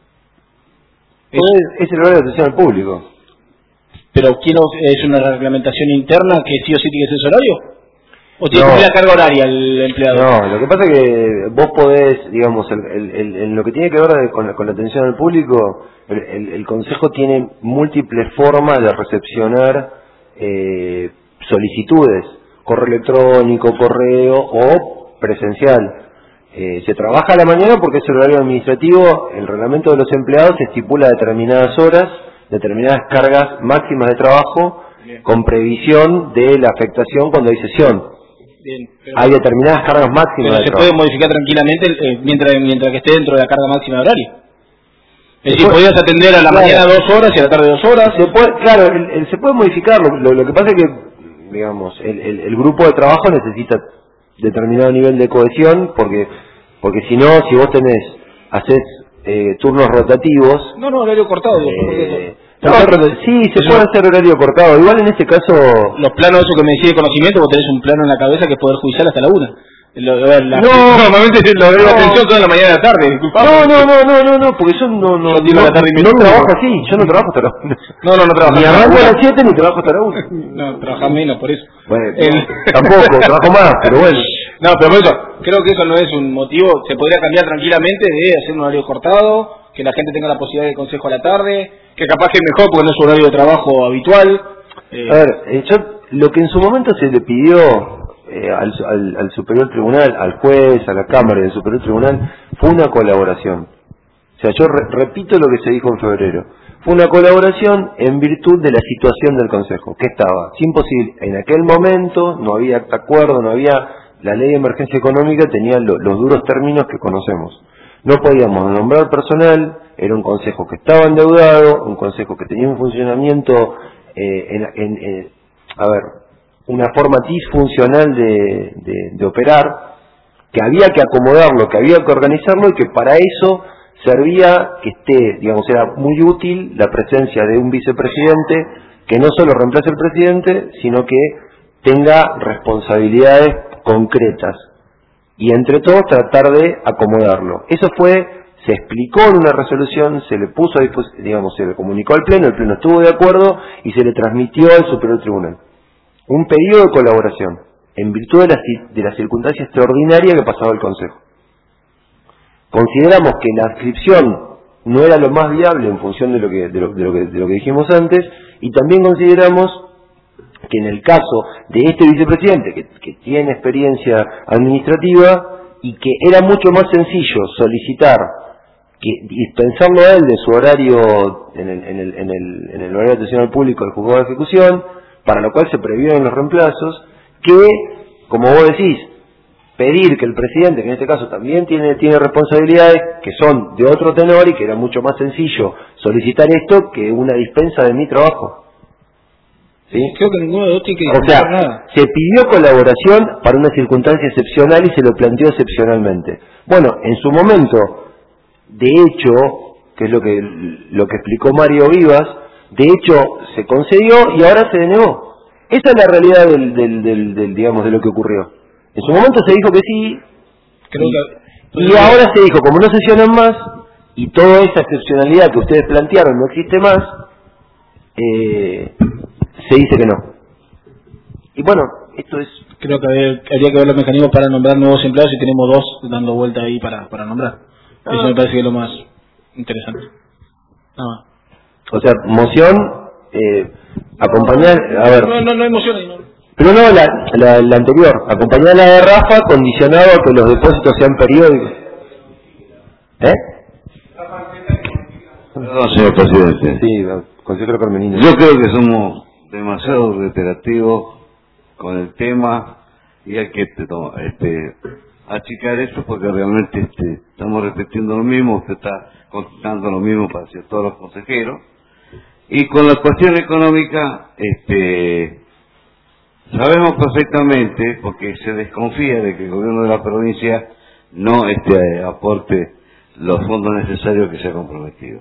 Es el horario de atención al público. Pero ¿es una reglamentación interna que sí o sí tiene que ser ese horario? ¿O tiene que cumplir la carga horaria el empleado? No, lo que pasa es que vos podés, digamos, en lo que tiene que ver con la atención al público, el Consejo tiene múltiples formas de recepcionar solicitudes, correo electrónico, correo o presencial. Se trabaja a la mañana porque es el horario administrativo. El reglamento de los empleados estipula determinadas horas, determinadas cargas máximas de trabajo, con previsión de la afectación cuando hay sesión. Bien, hay determinadas cargas máximas de trabajo. Pero se puede modificar tranquilamente mientras que esté dentro de la carga máxima de horario. Es decir, podías atender a la mañana 2 horas y a la tarde 2 horas. Claro, se puede modificar. Lo que pasa es que, digamos, el grupo de trabajo necesita determinado nivel de cohesión, porque si no, si vos haces turnos rotativos... No, horario cortado. Sí, se puede hacer horario cortado. Igual en este caso... Los planos, eso que me decía de conocimiento, vos tenés un plano en la cabeza que es poder judicial hasta la 1. Normalmente lo veo la atención toda la mañana y la tarde, disculpame. No, porque yo no trabajo así, yo no trabajo hasta la 1. No trabajo. Ni arranco a las 7 ni trabajo hasta la 1. No, trabajás menos, por eso. Bueno, tampoco, trabajo más, pero bueno. No, pero por eso, creo que eso no es un motivo, se podría cambiar tranquilamente de hacer un horario cortado, que la gente tenga la posibilidad de consejo a la tarde, que capaz que es mejor porque no es un horario de trabajo habitual. A ver, lo que en su momento se le pidió al Superior Tribunal, al juez, a la Cámara y al Superior Tribunal, fue una colaboración. O sea, yo repito lo que se dijo en febrero. Fue una colaboración en virtud de la situación del Consejo, que estaba sin posible. En aquel momento no había acuerdo, no había... La ley de emergencia económica tenía los duros términos que conocemos. No podíamos nombrar personal, era un consejo que estaba endeudado, un consejo que tenía un funcionamiento, una forma disfuncional de operar, que había que acomodarlo, que había que organizarlo y que para eso servía que esté, digamos, era muy útil la presencia de un vicepresidente que no solo reemplace al presidente, sino que tenga responsabilidades concretas y entre todos tratar de acomodarlo. Eso se explicó en una resolución, se le puso a disposición, digamos, se le comunicó al Pleno, el Pleno estuvo de acuerdo y se le transmitió al Superior Tribunal. Un pedido de colaboración en virtud de la circunstancia extraordinaria que pasaba el Consejo. Consideramos que la adscripción no era lo más viable en función de lo que dijimos antes, y también consideramos que en el caso de este vicepresidente, que tiene experiencia administrativa y que era mucho más sencillo solicitar y dispensarlo a él de su horario en el horario de atención al público del juzgado de ejecución, para lo cual se previeron los reemplazos, que, como vos decís, pedir que el presidente, que en este caso también tiene responsabilidades que son de otro tenor y que era mucho más sencillo solicitar esto que una dispensa de mi trabajo. ¿Sí? Creo que ninguno de los dos tiene que o sea, nada. Se pidió colaboración para una circunstancia excepcional y se lo planteó excepcionalmente. Bueno, en su momento, de hecho, que es lo que explicó Mario Vivas, de hecho se concedió y ahora se denegó. Esa es la realidad del digamos, de lo que ocurrió. En su momento se dijo que sí, y ahora se dijo, como no sesionan más, y toda esa excepcionalidad que ustedes plantearon no existe más, se dice que no. Y bueno, esto es... Creo que habría que ver los mecanismos para nombrar nuevos empleados y tenemos dos dando vuelta ahí para nombrar. Eso me parece que es lo más interesante. Nada. O sea, moción, acompañar... A ver... No hay moción ahí, no. Pero no, la anterior, acompañar la de Rafa condicionado a que los depósitos sean periódicos. Perdón, señor presidente. Sí, consejero Carmenino. Yo creo que somos demasiado reiterativos con el tema y hay que achicar esto porque realmente estamos repitiendo lo mismo, usted está contestando lo mismo para decir todos los consejeros. Y con la cuestión económica, sabemos perfectamente, porque se desconfía de que el gobierno de la provincia no aporte los fondos necesarios que se ha comprometido.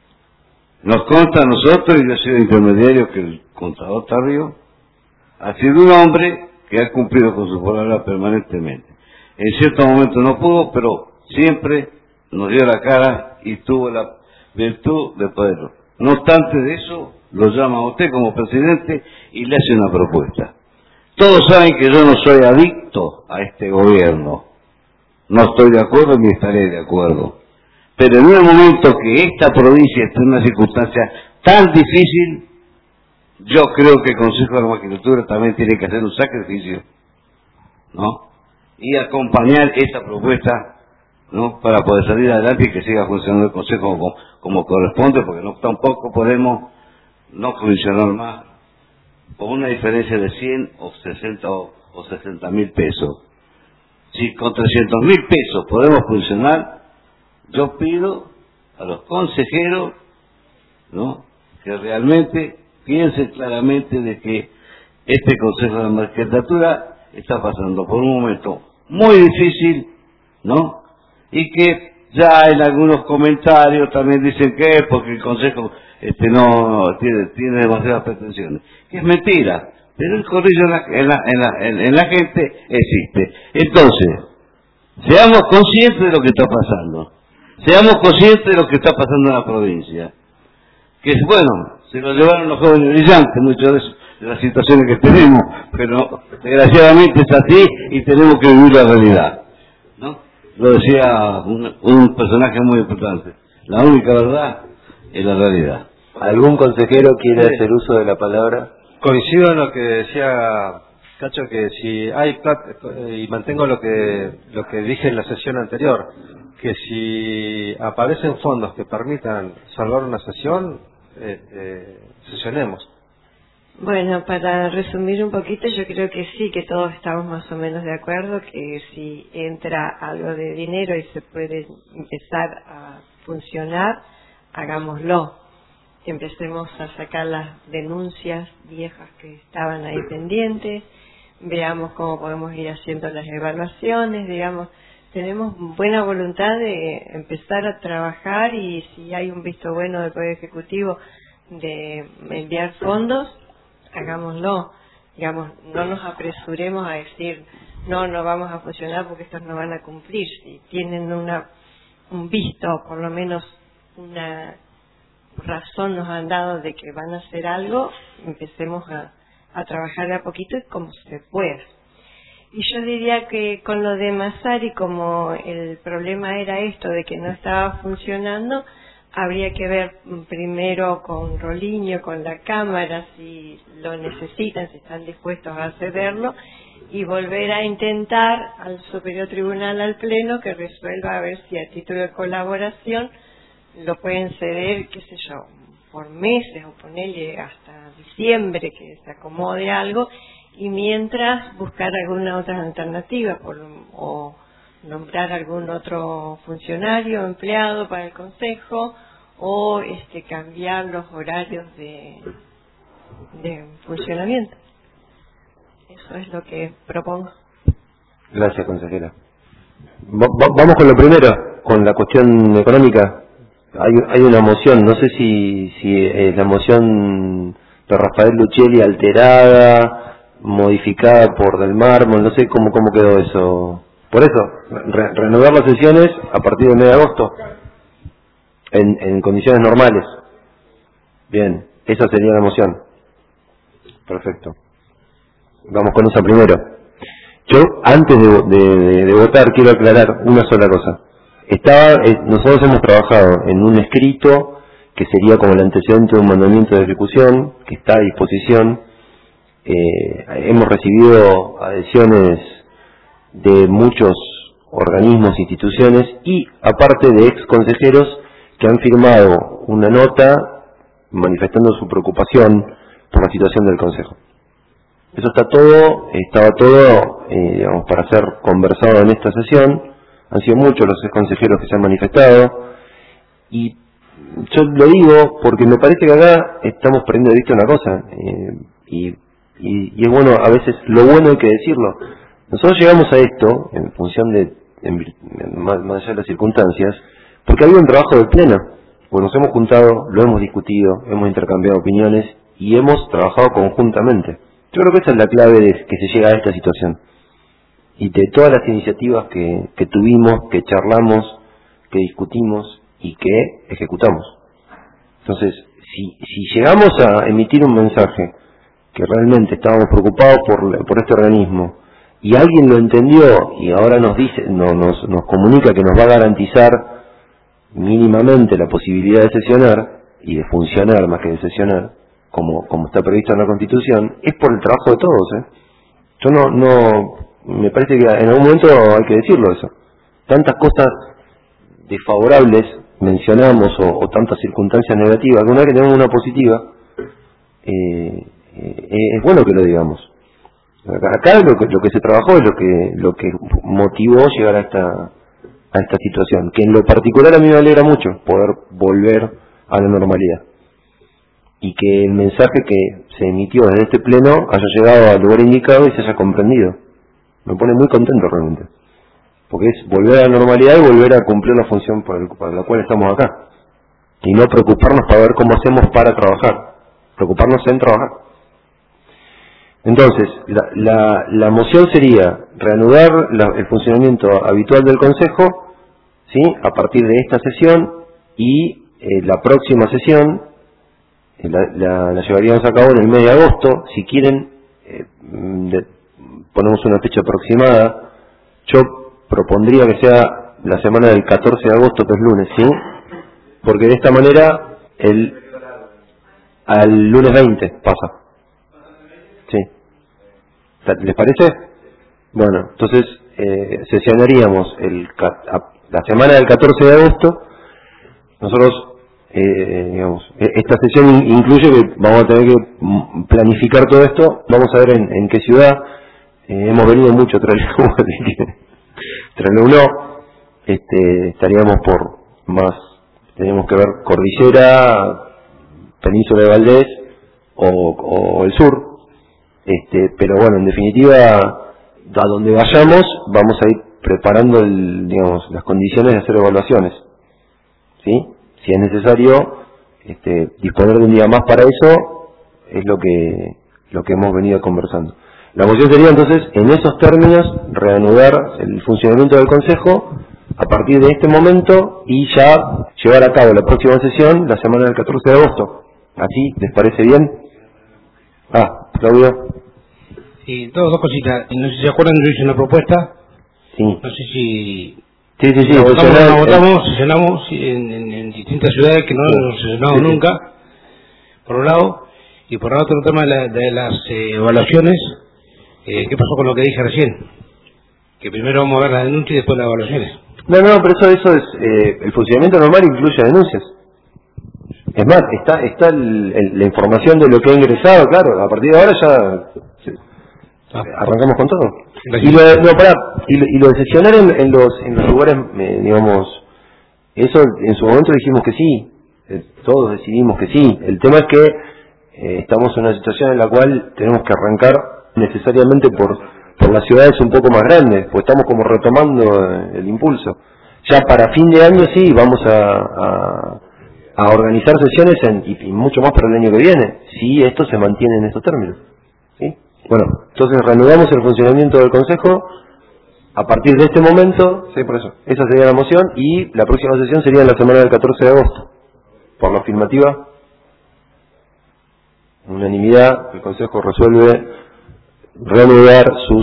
Nos consta a nosotros, y yo he sido intermediario, que el contador Tarrio ha sido un hombre que ha cumplido con su palabra permanentemente. En cierto momento no pudo, pero siempre nos dio la cara y tuvo la virtud de poderlo. No obstante de eso, lo llama a usted como presidente y le hace una propuesta. Todos saben que yo no soy adicto a este gobierno. No estoy de acuerdo ni estaré de acuerdo. Pero en un momento que esta provincia está en una circunstancia tan difícil, yo creo que el Consejo de la Magistratura también tiene que hacer un sacrificio, ¿no? Y acompañar esa propuesta, ¿no? Para poder salir adelante y que siga funcionando el Consejo como corresponde, porque tampoco podemos no funcionar más con una diferencia de 100 o 60 o 60 mil pesos. Si con 300 mil pesos podemos funcionar, yo pido a los consejeros, ¿no?, que realmente piensen claramente de que este Consejo de la Magistratura está pasando por un momento muy difícil, ¿no? Y que ya en algunos comentarios también dicen que es porque el Consejo no tiene demasiadas pretensiones, que es mentira, pero el corrillo en la gente existe. Entonces, seamos conscientes de lo que está pasando, seamos conscientes de lo que está pasando en la provincia, que bueno, se lo llevaron los jóvenes brillantes, muchas de las situaciones que tenemos, pero desgraciadamente es así y tenemos que vivir la realidad, ¿no? Lo decía un personaje muy importante, la única verdad es la realidad. ¿Algún consejero quiere hacer uso de la palabra? Coincido en lo que decía Cacho, que si hay y mantengo lo que dije en la sesión anterior, que si aparecen fondos que permitan salvar una sesión, sesionemos. Bueno, para resumir un poquito, yo creo que sí, que todos estamos más o menos de acuerdo, que si entra algo de dinero y se puede empezar a funcionar, hagámoslo. Empecemos a sacar las denuncias viejas que estaban ahí pendientes, veamos cómo podemos ir haciendo las evaluaciones, digamos, tenemos buena voluntad de empezar a trabajar y si hay un visto bueno del Poder Ejecutivo de enviar fondos, hagámoslo. Digamos, no nos apresuremos a decir no vamos a funcionar porque estos no van a cumplir. Si tienen un visto, por lo menos una razón nos han dado de que van a hacer algo, empecemos a trabajar de a poquito y como se pueda. Y yo diría que con lo de Massari, como el problema era esto de que no estaba funcionando, habría que ver primero con Roliño, con la Cámara, si lo necesitan, si están dispuestos a cederlo, y volver a intentar al Superior Tribunal, al Pleno, que resuelva a ver si a título de colaboración lo pueden ceder, qué sé yo, por meses o ponerle hasta diciembre, que se acomode algo, y mientras buscar alguna otra alternativa o nombrar algún otro funcionario, empleado para el Consejo, o cambiar los horarios de funcionamiento. Eso es lo que propongo. Gracias, consejera. Vamos con lo primero, con la cuestión económica. Hay una moción, no sé si la moción de Rafael Lucelli alterada, modificada por Del Mármol, no sé cómo quedó eso. Por eso, reanudar las sesiones a partir del mes de agosto, en condiciones normales. Bien, esa sería la moción. Perfecto. Vamos con esa primero. Yo, antes de votar, quiero aclarar una sola cosa. Nosotros hemos trabajado en un escrito que sería como el antecedente de un mandamiento de ejecución, que está a disposición. Hemos recibido adhesiones de muchos organismos, instituciones y aparte de ex consejeros que han firmado una nota manifestando su preocupación por la situación del Consejo. Eso estaba todo, digamos, para ser conversado en esta sesión. Han sido muchos los ex consejeros que se han manifestado y yo lo digo porque me parece que acá estamos perdiendo de vista una cosa y es bueno, a veces lo bueno hay que decirlo. Nosotros llegamos a esto en función de, más allá de las circunstancias, porque había un trabajo de pleno, pues nos hemos juntado, lo hemos discutido, hemos intercambiado opiniones y hemos trabajado conjuntamente. Yo creo que esa es la clave de que se llega a esta situación. Y de todas las iniciativas que tuvimos, que charlamos, que discutimos y que ejecutamos. Entonces, si llegamos a emitir un mensaje que realmente estábamos preocupados por este organismo y alguien lo entendió y ahora nos comunica que nos va a garantizar mínimamente la posibilidad de sesionar y de funcionar más que de sesionar, como está previsto en la Constitución, es por el trabajo de todos. Yo me parece que en algún momento hay que decirlo eso. Tantas cosas desfavorables mencionamos o tantas circunstancias negativas, alguna vez que tenemos una positiva, es bueno que lo digamos. Acá lo que se trabajó es lo que motivó llegar a esta situación, que en lo particular a mí me alegra mucho poder volver a la normalidad y que el mensaje que se emitió desde este pleno haya llegado al lugar indicado y se haya comprendido. Me pone muy contento realmente, porque es volver a la normalidad y volver a cumplir la función para la cual estamos acá y no preocuparnos para ver cómo hacemos para trabajar, preocuparnos en trabajar. Entonces, la moción sería reanudar el funcionamiento habitual del Consejo, ¿sí?, a partir de esta sesión y la próxima sesión la llevaríamos a cabo en el mes de agosto. Si quieren, ponemos una fecha aproximada. Yo propondría que sea la semana del 14 de agosto, que es lunes, ¿sí? Porque de esta manera al lunes 20 pasa. Sí. ¿Les parece? Bueno, entonces sesionaríamos la semana del 14 de agosto. Nosotros, digamos, esta sesión incluye que vamos a tener que planificar todo esto. Vamos a ver en qué ciudad. Hemos venido mucho tras uno. Estaríamos teníamos que ver Cordillera, Península de Valdés o el sur. Pero bueno, en definitiva, a donde vayamos vamos a ir preparando las condiciones de hacer evaluaciones, ¿sí? Si es necesario disponer de un día más para eso, es lo que hemos venido conversando. La moción sería entonces, en esos términos, reanudar el funcionamiento del Consejo a partir de este momento y ya llevar a cabo la próxima sesión la semana del 14 de agosto. ¿Así les parece bien? Claudio. Sí, dos cositas. No sé si se acuerdan, yo hice una propuesta. Sí. No sé si Sí. La votamos, sesionamos en distintas ciudades que no hemos sesionado nunca, por un lado, y por otro, el tema de las evaluaciones. ¿Qué pasó con lo que dije recién? Que primero vamos a ver la denuncia y después las evaluaciones. No, pero eso es, el funcionamiento normal incluye denuncias. Es más, está la información de lo que ha ingresado, claro, a partir de ahora ya arrancamos con todo. Y lo de sesionar en los lugares, digamos, eso en su momento dijimos que sí, todos decidimos que sí. El tema es que estamos en una situación en la cual tenemos que arrancar necesariamente por las ciudades un poco más grandes, pues estamos como retomando el impulso. Ya para fin de año sí, vamos a organizar sesiones y mucho más para el año que viene, si esto se mantiene en estos términos. ¿Sí? Bueno, entonces reanudamos el funcionamiento del Consejo a partir de este momento. Sí, por eso. Esa sería la moción, y la próxima sesión sería en la semana del 14 de agosto. Por la afirmativa, unanimidad, el Consejo resuelve reanudar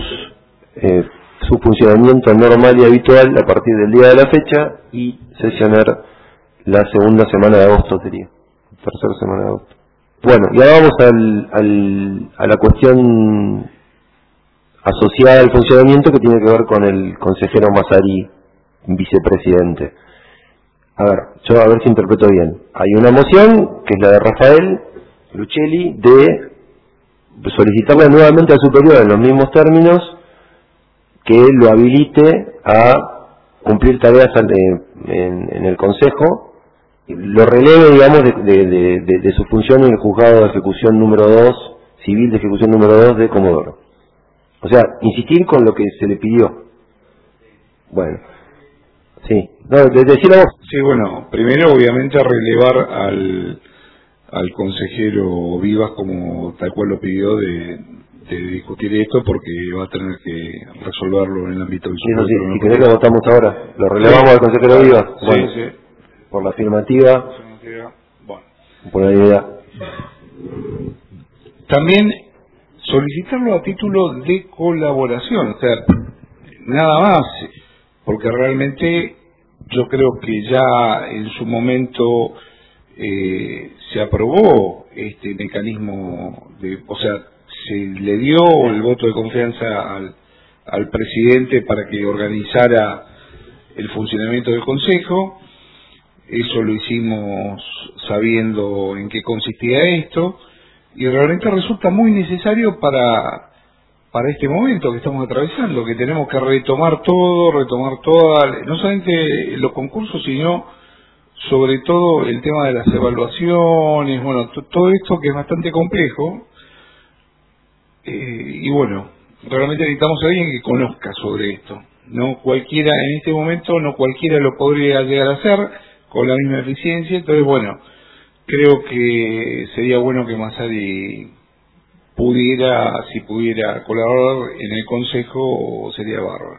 su funcionamiento normal y habitual a partir del día de la fecha y sesionar la segunda semana de agosto, sería tercera semana de agosto. Bueno, y ahora vamos a la cuestión asociada al funcionamiento, que tiene que ver con el consejero Massari, vicepresidente. A ver si interpreto bien. Hay una moción, que es la de Rafael Lucelli, de solicitarle nuevamente al superior, en los mismos términos, que lo habilite a cumplir tareas en el Consejo, lo releve, digamos, de su función en el juzgado de ejecución número 2, civil de ejecución número 2 de Comodoro. O sea, insistir con lo que se le pidió. Bueno, sí. No, decirlo vos. Sí, bueno, primero obviamente relevar al consejero Vivas, como tal cual lo pidió, de discutir esto, porque va a tener que resolverlo en el ámbito del Superior. Sí, si querés lo votamos ahora. Lo relevamos al consejero Vivas. Bueno, sí. Por la afirmativa. Bueno. Por la idea. También solicitarlo a título de colaboración, o sea, nada más, porque realmente yo creo que ya en su momento se aprobó este mecanismo o sea, se le dio el voto de confianza al presidente para que organizara el funcionamiento del Consejo. Eso lo hicimos sabiendo en qué consistía esto, y realmente resulta muy necesario para este momento que estamos atravesando, que tenemos que retomar toda, no solamente los concursos, sino sobre todo el tema de las evaluaciones, bueno, todo esto que es bastante complejo, y bueno, realmente necesitamos a alguien que conozca sobre esto. No cualquiera, en este momento, no cualquiera lo podría llegar a hacer con la misma eficiencia. Entonces, bueno, creo que sería bueno que Massari si pudiera colaborar en el Consejo, sería bárbaro.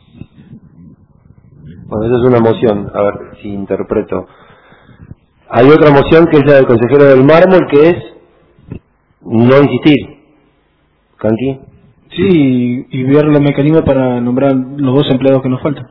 Bueno, esa es una moción, a ver si interpreto. Hay otra moción, que es la del consejero del mármol, que es no insistir. ¿Canqui? Sí, y ver los mecanismos para nombrar los 2 empleados que nos faltan.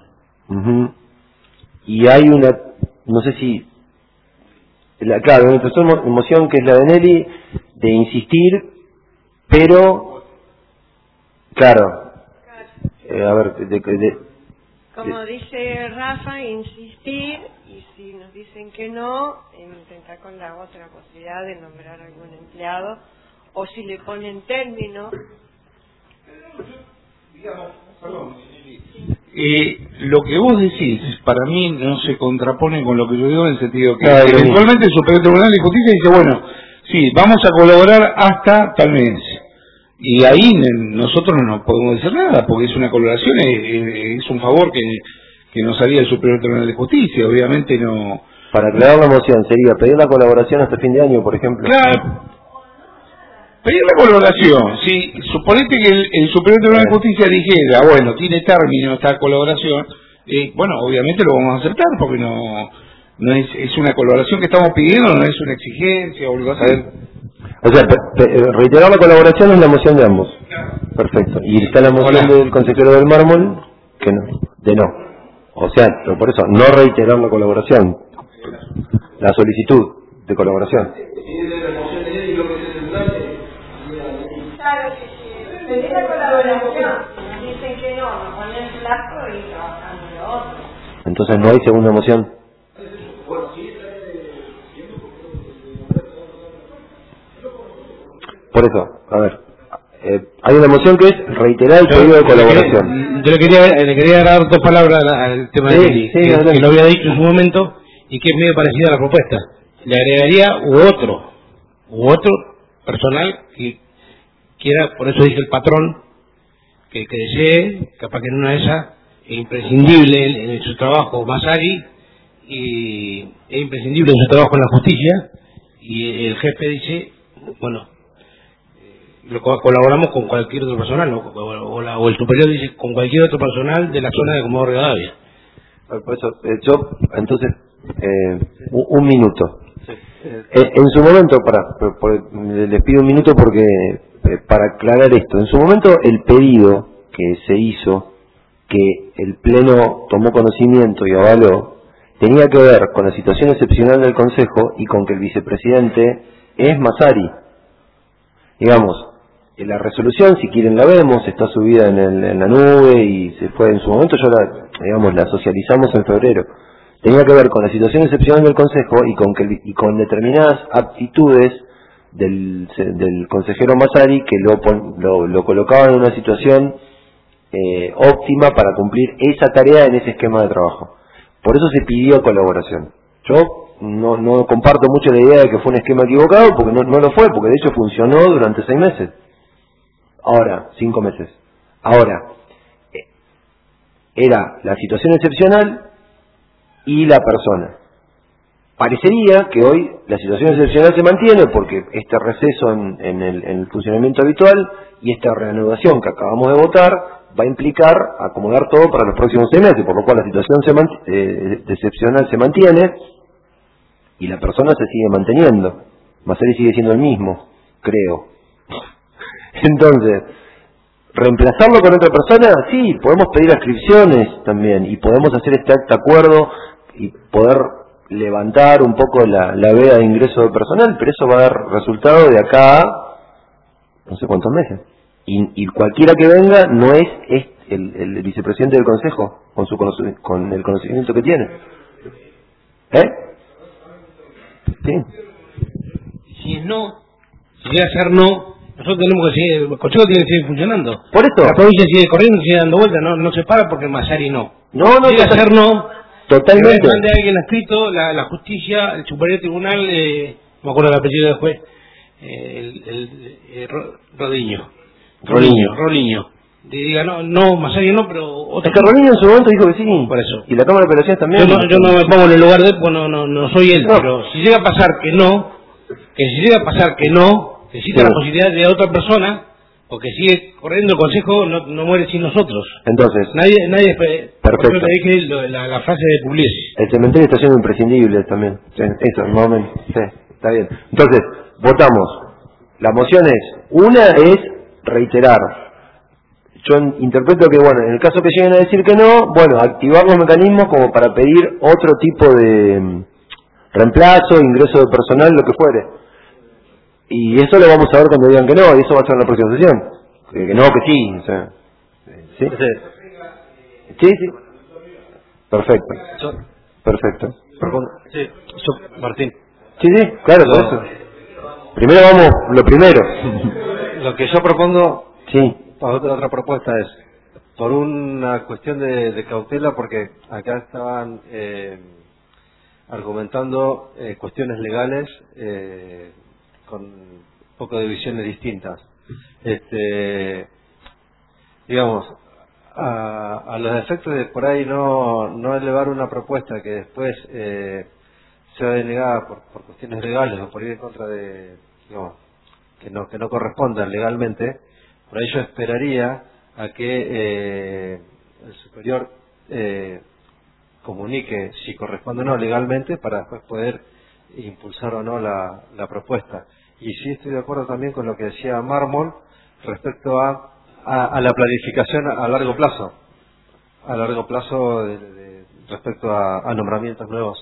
Y hay una, no sé si, claro, una tercera moción, que es la de Nelly, de insistir, pero, claro, a ver, como dice Rafa, insistir, y si nos dicen que no, intentar con la otra posibilidad de nombrar algún empleado, o si le ponen término. Lo que vos decís, para mí no se contrapone con lo que yo digo, en el sentido que eventualmente el Superior Tribunal de Justicia dice, bueno, sí, vamos a colaborar hasta tal mes, y ahí nosotros no podemos decir nada, porque es una colaboración, es un favor que nos haría el Superior Tribunal de Justicia. Obviamente no. Para aclarar la moción sería pedir la colaboración hasta fin de año, por ejemplo. Claro, pedir la colaboración. Si suponete que el Superior Tribunal de Justicia dijera, bueno, tiene término esta colaboración, bueno, obviamente lo vamos a aceptar, porque no es una colaboración que estamos pidiendo, no es una exigencia o algo así. O sea, reiterar la colaboración es la moción de ambos. Perfecto. Y está la moción del consejero del mármol, que no, de no. O sea, por eso, no reiterar la colaboración, la solicitud de colaboración. Claro que sí, pedir la colaboración, dicen que no, nos ponen el plazo y trabajamos lo otro. Entonces no hay segunda moción. Por eso, a ver, hay una moción que es reiterar el pedido de colaboración. Yo le quería dar dos palabras al tema de Nelly, que lo había dicho en su momento y que es medio parecido a la propuesta. Le agregaría u otro personal que quiera, por eso dije el patrón, que desee, capaz que en una de esas es imprescindible en su trabajo Masari y es imprescindible en su trabajo en la justicia, y el jefe dice, bueno, colaboramos con cualquier otro personal, o el superior dice con cualquier otro personal de la zona de Comodoro Rivadavia. Por eso, yo, entonces, un minuto. En su momento, les pido un minuto porque para aclarar esto, en su momento el pedido que se hizo, que el Pleno tomó conocimiento y avaló, tenía que ver con la situación excepcional del Consejo y con que el vicepresidente es Masari. Digamos, la resolución, si quieren la vemos, está subida en la nube y se fue en su momento, la socializamos en febrero. Tenía que ver con la situación excepcional del Consejo y con determinadas aptitudes del consejero Masari que lo colocaban en una situación óptima para cumplir esa tarea en ese esquema de trabajo. Por eso se pidió colaboración. Yo no comparto mucho la idea de que fue un esquema equivocado, porque no lo fue, porque de hecho funcionó durante 6 meses. Ahora, 5 meses. Ahora, era la situación excepcional y la persona. Parecería que hoy la situación excepcional se mantiene porque este receso en el funcionamiento habitual y esta reanudación que acabamos de votar va a implicar acomodar todo para los próximos 6 meses, por lo cual la situación excepcional se mantiene y la persona se sigue manteniendo. Masari sigue siendo el mismo, creo. Entonces, ¿reemplazarlo con otra persona? Sí, podemos pedir ascripciones también y podemos hacer este acta acuerdo y poder levantar un poco la veda de ingreso de personal, pero eso va a dar resultado de acá a no sé cuántos meses. Y cualquiera que venga no es el vicepresidente del Consejo con el conocimiento que tiene. Sí. Si es no, si llega a ser no, nosotros tenemos que seguir, el Consejo tiene que seguir funcionando. Por eso. La provincia sigue corriendo, sigue dando vueltas, no se para porque Masari no. No, si llega a ser no, totalmente. Que mande a alguien escrito, la justicia, el superior tribunal, no me acuerdo el apellido del juez, Roliño. Diga, no, Masari no, pero otro. Es que Roliño en su momento dijo que sí. Por eso. Y la Cámara de Apelaciones también. Yo no me pongo en el lugar de él, pues no soy él, pero si llega a pasar que existe la posibilidad de otra persona, porque sigue corriendo el Consejo, no muere sin nosotros. Entonces, nadie perfecto. Por te dije la frase de Pugliese. El cementerio está siendo imprescindible también. Sí, eso, más o menos. Sí, está bien. Entonces, votamos. La moción una es reiterar. Yo interpreto que, bueno, en el caso que lleguen a decir que no, bueno, activar los mecanismos como para pedir otro tipo de reemplazo, ingreso de personal, lo que fuere. Y eso lo vamos a ver cuando digan que no, y eso va a ser en la próxima sesión. Que no, que sí. O sea, ¿sí? Sí. Perfecto. Sí, Martín. Sí, claro, por eso. Primero vamos, lo primero. Lo que yo propongo, sí. Otra propuesta es, por una cuestión de cautela, porque acá estaban argumentando cuestiones legales con un poco de visiones distintas. Digamos, a los efectos de por ahí no elevar una propuesta que después sea denegada por cuestiones legales o por ir en contra de, digamos, que no correspondan legalmente. Por ahí yo esperaría a que el superior comunique si corresponde o no legalmente para después poder impulsar o no la propuesta. Y sí estoy de acuerdo también con lo que decía Mármol respecto a la planificación a largo plazo. a largo plazo respecto a nombramientos nuevos.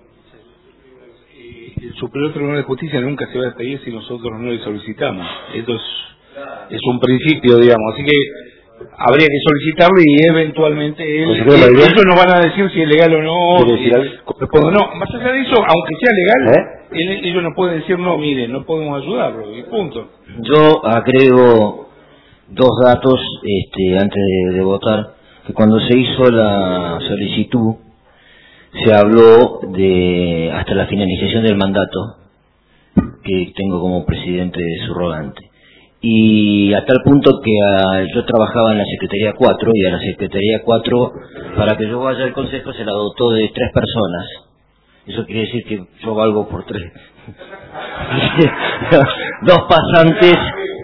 El Superior Tribunal de Justicia nunca se va a despedir si nosotros no le solicitamos. Esto es un principio, digamos, así que habría que solicitarlo y eventualmente ellos nos van a decir si es legal o no, no. Más allá de eso, aunque sea legal, ellos nos pueden decir no, mire, no podemos ayudarlo, y punto. Yo agrego dos datos antes de votar, que cuando se hizo la solicitud se habló de hasta la finalización del mandato que tengo como presidente subrogante, y a tal punto que yo trabajaba en la Secretaría 4, y a la Secretaría 4, para que yo vaya al Consejo, se la dotó de 3 personas. Eso quiere decir que yo valgo por 3. 2 pasantes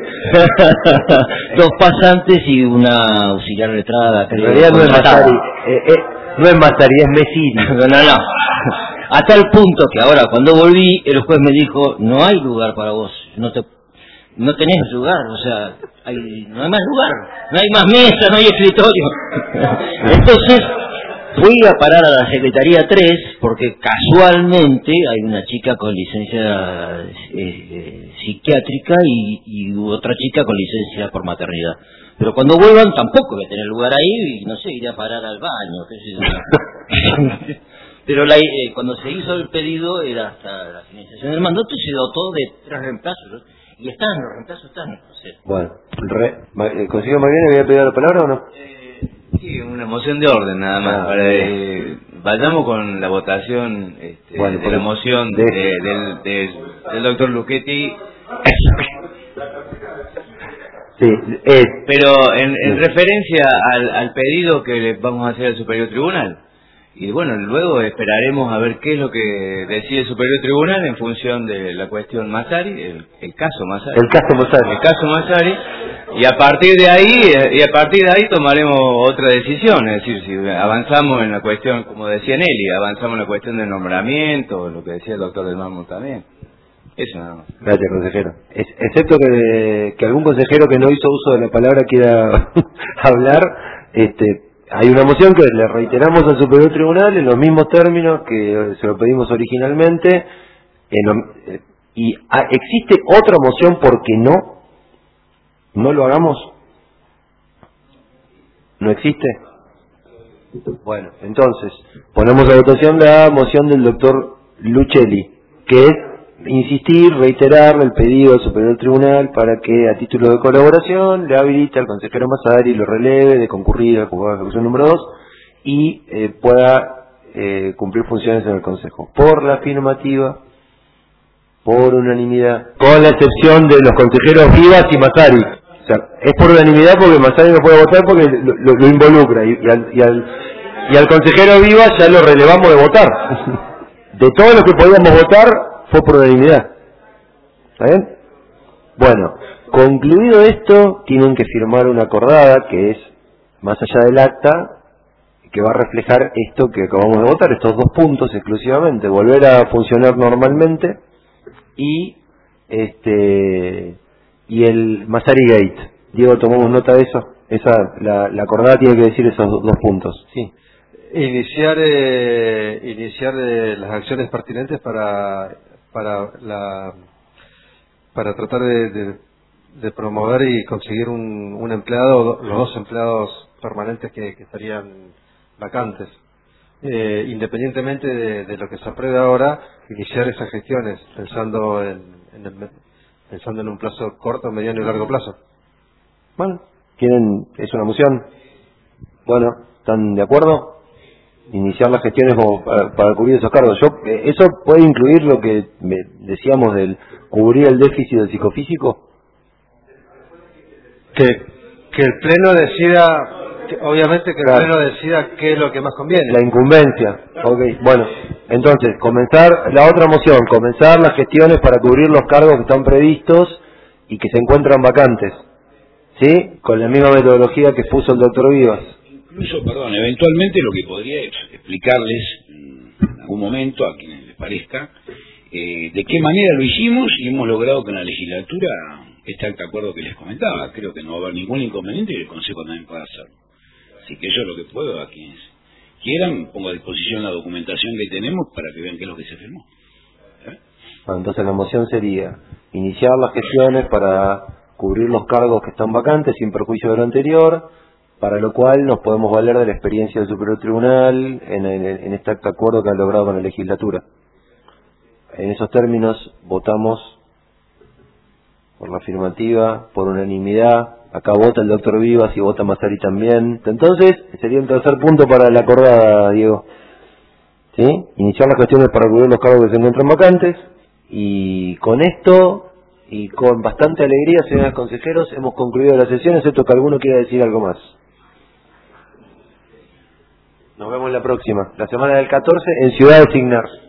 2 pasantes y una auxiliar letrada. En realidad no es Massari, no es Massari, es Mesiri. No. A tal punto que ahora cuando volví, el juez me dijo, no hay lugar para vos, no tenés lugar, o sea, no hay más lugar, no hay más mesa, no hay escritorio. Entonces fui a parar a la Secretaría 3 porque casualmente hay una chica con licencia psiquiátrica y otra chica con licencia por maternidad. Pero cuando vuelvan tampoco voy a tener lugar ahí y no sé, iré a parar al baño, qué sé yo. Pero cuando se hizo el pedido era hasta la finalización del mandato y se dotó de 3 reemplazos. Y los reemplazos están. No sé. Bueno, ¿consiguió muy bien? ¿Había pedido la palabra o no? Sí, una moción de orden nada más. Vayamos con la votación de la moción del doctor Luchetti. Sí, pero en referencia al pedido que le vamos a hacer al Superior Tribunal. Y bueno, luego esperaremos a ver qué es lo que decide el Superior Tribunal en función de la cuestión Massari, el caso Massari. Y a partir de ahí tomaremos otra decisión, es decir, si avanzamos en la cuestión, como decía Nelly, avanzamos en la cuestión del nombramiento, lo que decía el doctor Del Mármol también. Eso nada más. Gracias, consejero. Excepto que algún consejero que no hizo uso de la palabra quiera hablar, hay una moción que le reiteramos al Superior Tribunal en los mismos términos que se lo pedimos originalmente, y existe otra moción porque no lo hagamos. ¿No existe? Bueno, entonces ponemos a votación la moción del doctor Lucelli, que es insistir, reiterar el pedido al Superior Tribunal para que a título de colaboración le habilite al consejero Massari, lo releve de concurrir al juzgado de ejecución número 2 y pueda cumplir funciones en el Consejo. Por la afirmativa, por unanimidad, con la excepción de los consejeros Vivas y Massari. O sea, es por unanimidad porque Massari no puede votar porque lo involucra y al consejero Vivas ya lo relevamos de votar. De todos los que podíamos votar fue por unanimidad. ¿Está bien? Bueno, concluido esto, tienen que firmar una acordada que es más allá del acta, que va a reflejar esto que acabamos de votar, estos 2 puntos exclusivamente, volver a funcionar normalmente y el Massari Gate. Diego, tomamos nota de eso. La acordada tiene que decir esos 2 puntos. Sí. Iniciar las acciones pertinentes para tratar de promover y conseguir un empleado, los 2 empleados permanentes que estarían vacantes. Independientemente de lo que se apruebe ahora, iniciar esas gestiones pensando en un plazo corto, mediano y largo plazo. Bueno, ¿es una moción? Bueno, ¿están de acuerdo? Iniciar las gestiones como para cubrir esos cargos. ¿Eso puede incluir lo que decíamos del cubrir el déficit del psicofísico? Que el Pleno decida, obviamente que el Pleno decida qué es lo que más conviene. La incumbencia. Okay. Bueno, entonces, comenzar la otra moción, comenzar las gestiones para cubrir los cargos que están previstos y que se encuentran vacantes. ¿Sí? Con la misma metodología que puso el doctor Vivas. Incluso, eventualmente lo que podría explicarles en algún momento, a quienes les parezca, de qué manera lo hicimos y hemos logrado que en la legislatura este acuerdo que les comentaba. Creo que no va a haber ningún inconveniente y el Consejo también puede hacerlo. Si que yo lo que puedo, a quienes quieran, pongo a disposición la documentación que tenemos para que vean qué es lo que se firmó. Entonces la moción sería iniciar las gestiones para cubrir los cargos que están vacantes sin perjuicio de lo anterior, para lo cual nos podemos valer de la experiencia del Superior Tribunal en este acuerdo que han logrado con la legislatura. En esos términos votamos por la afirmativa, por unanimidad. Acá vota el doctor Vivas y vota Massari también. Entonces sería el tercer punto para la acordada, Diego. ¿Sí? Iniciar las gestiones para cubrir los cargos que se encuentran vacantes. Y con esto, y con bastante alegría, señores consejeros, hemos concluido la sesión, excepto que alguno quiera decir algo más. Nos vemos la próxima, la semana del 14, en Ciudad de Signar.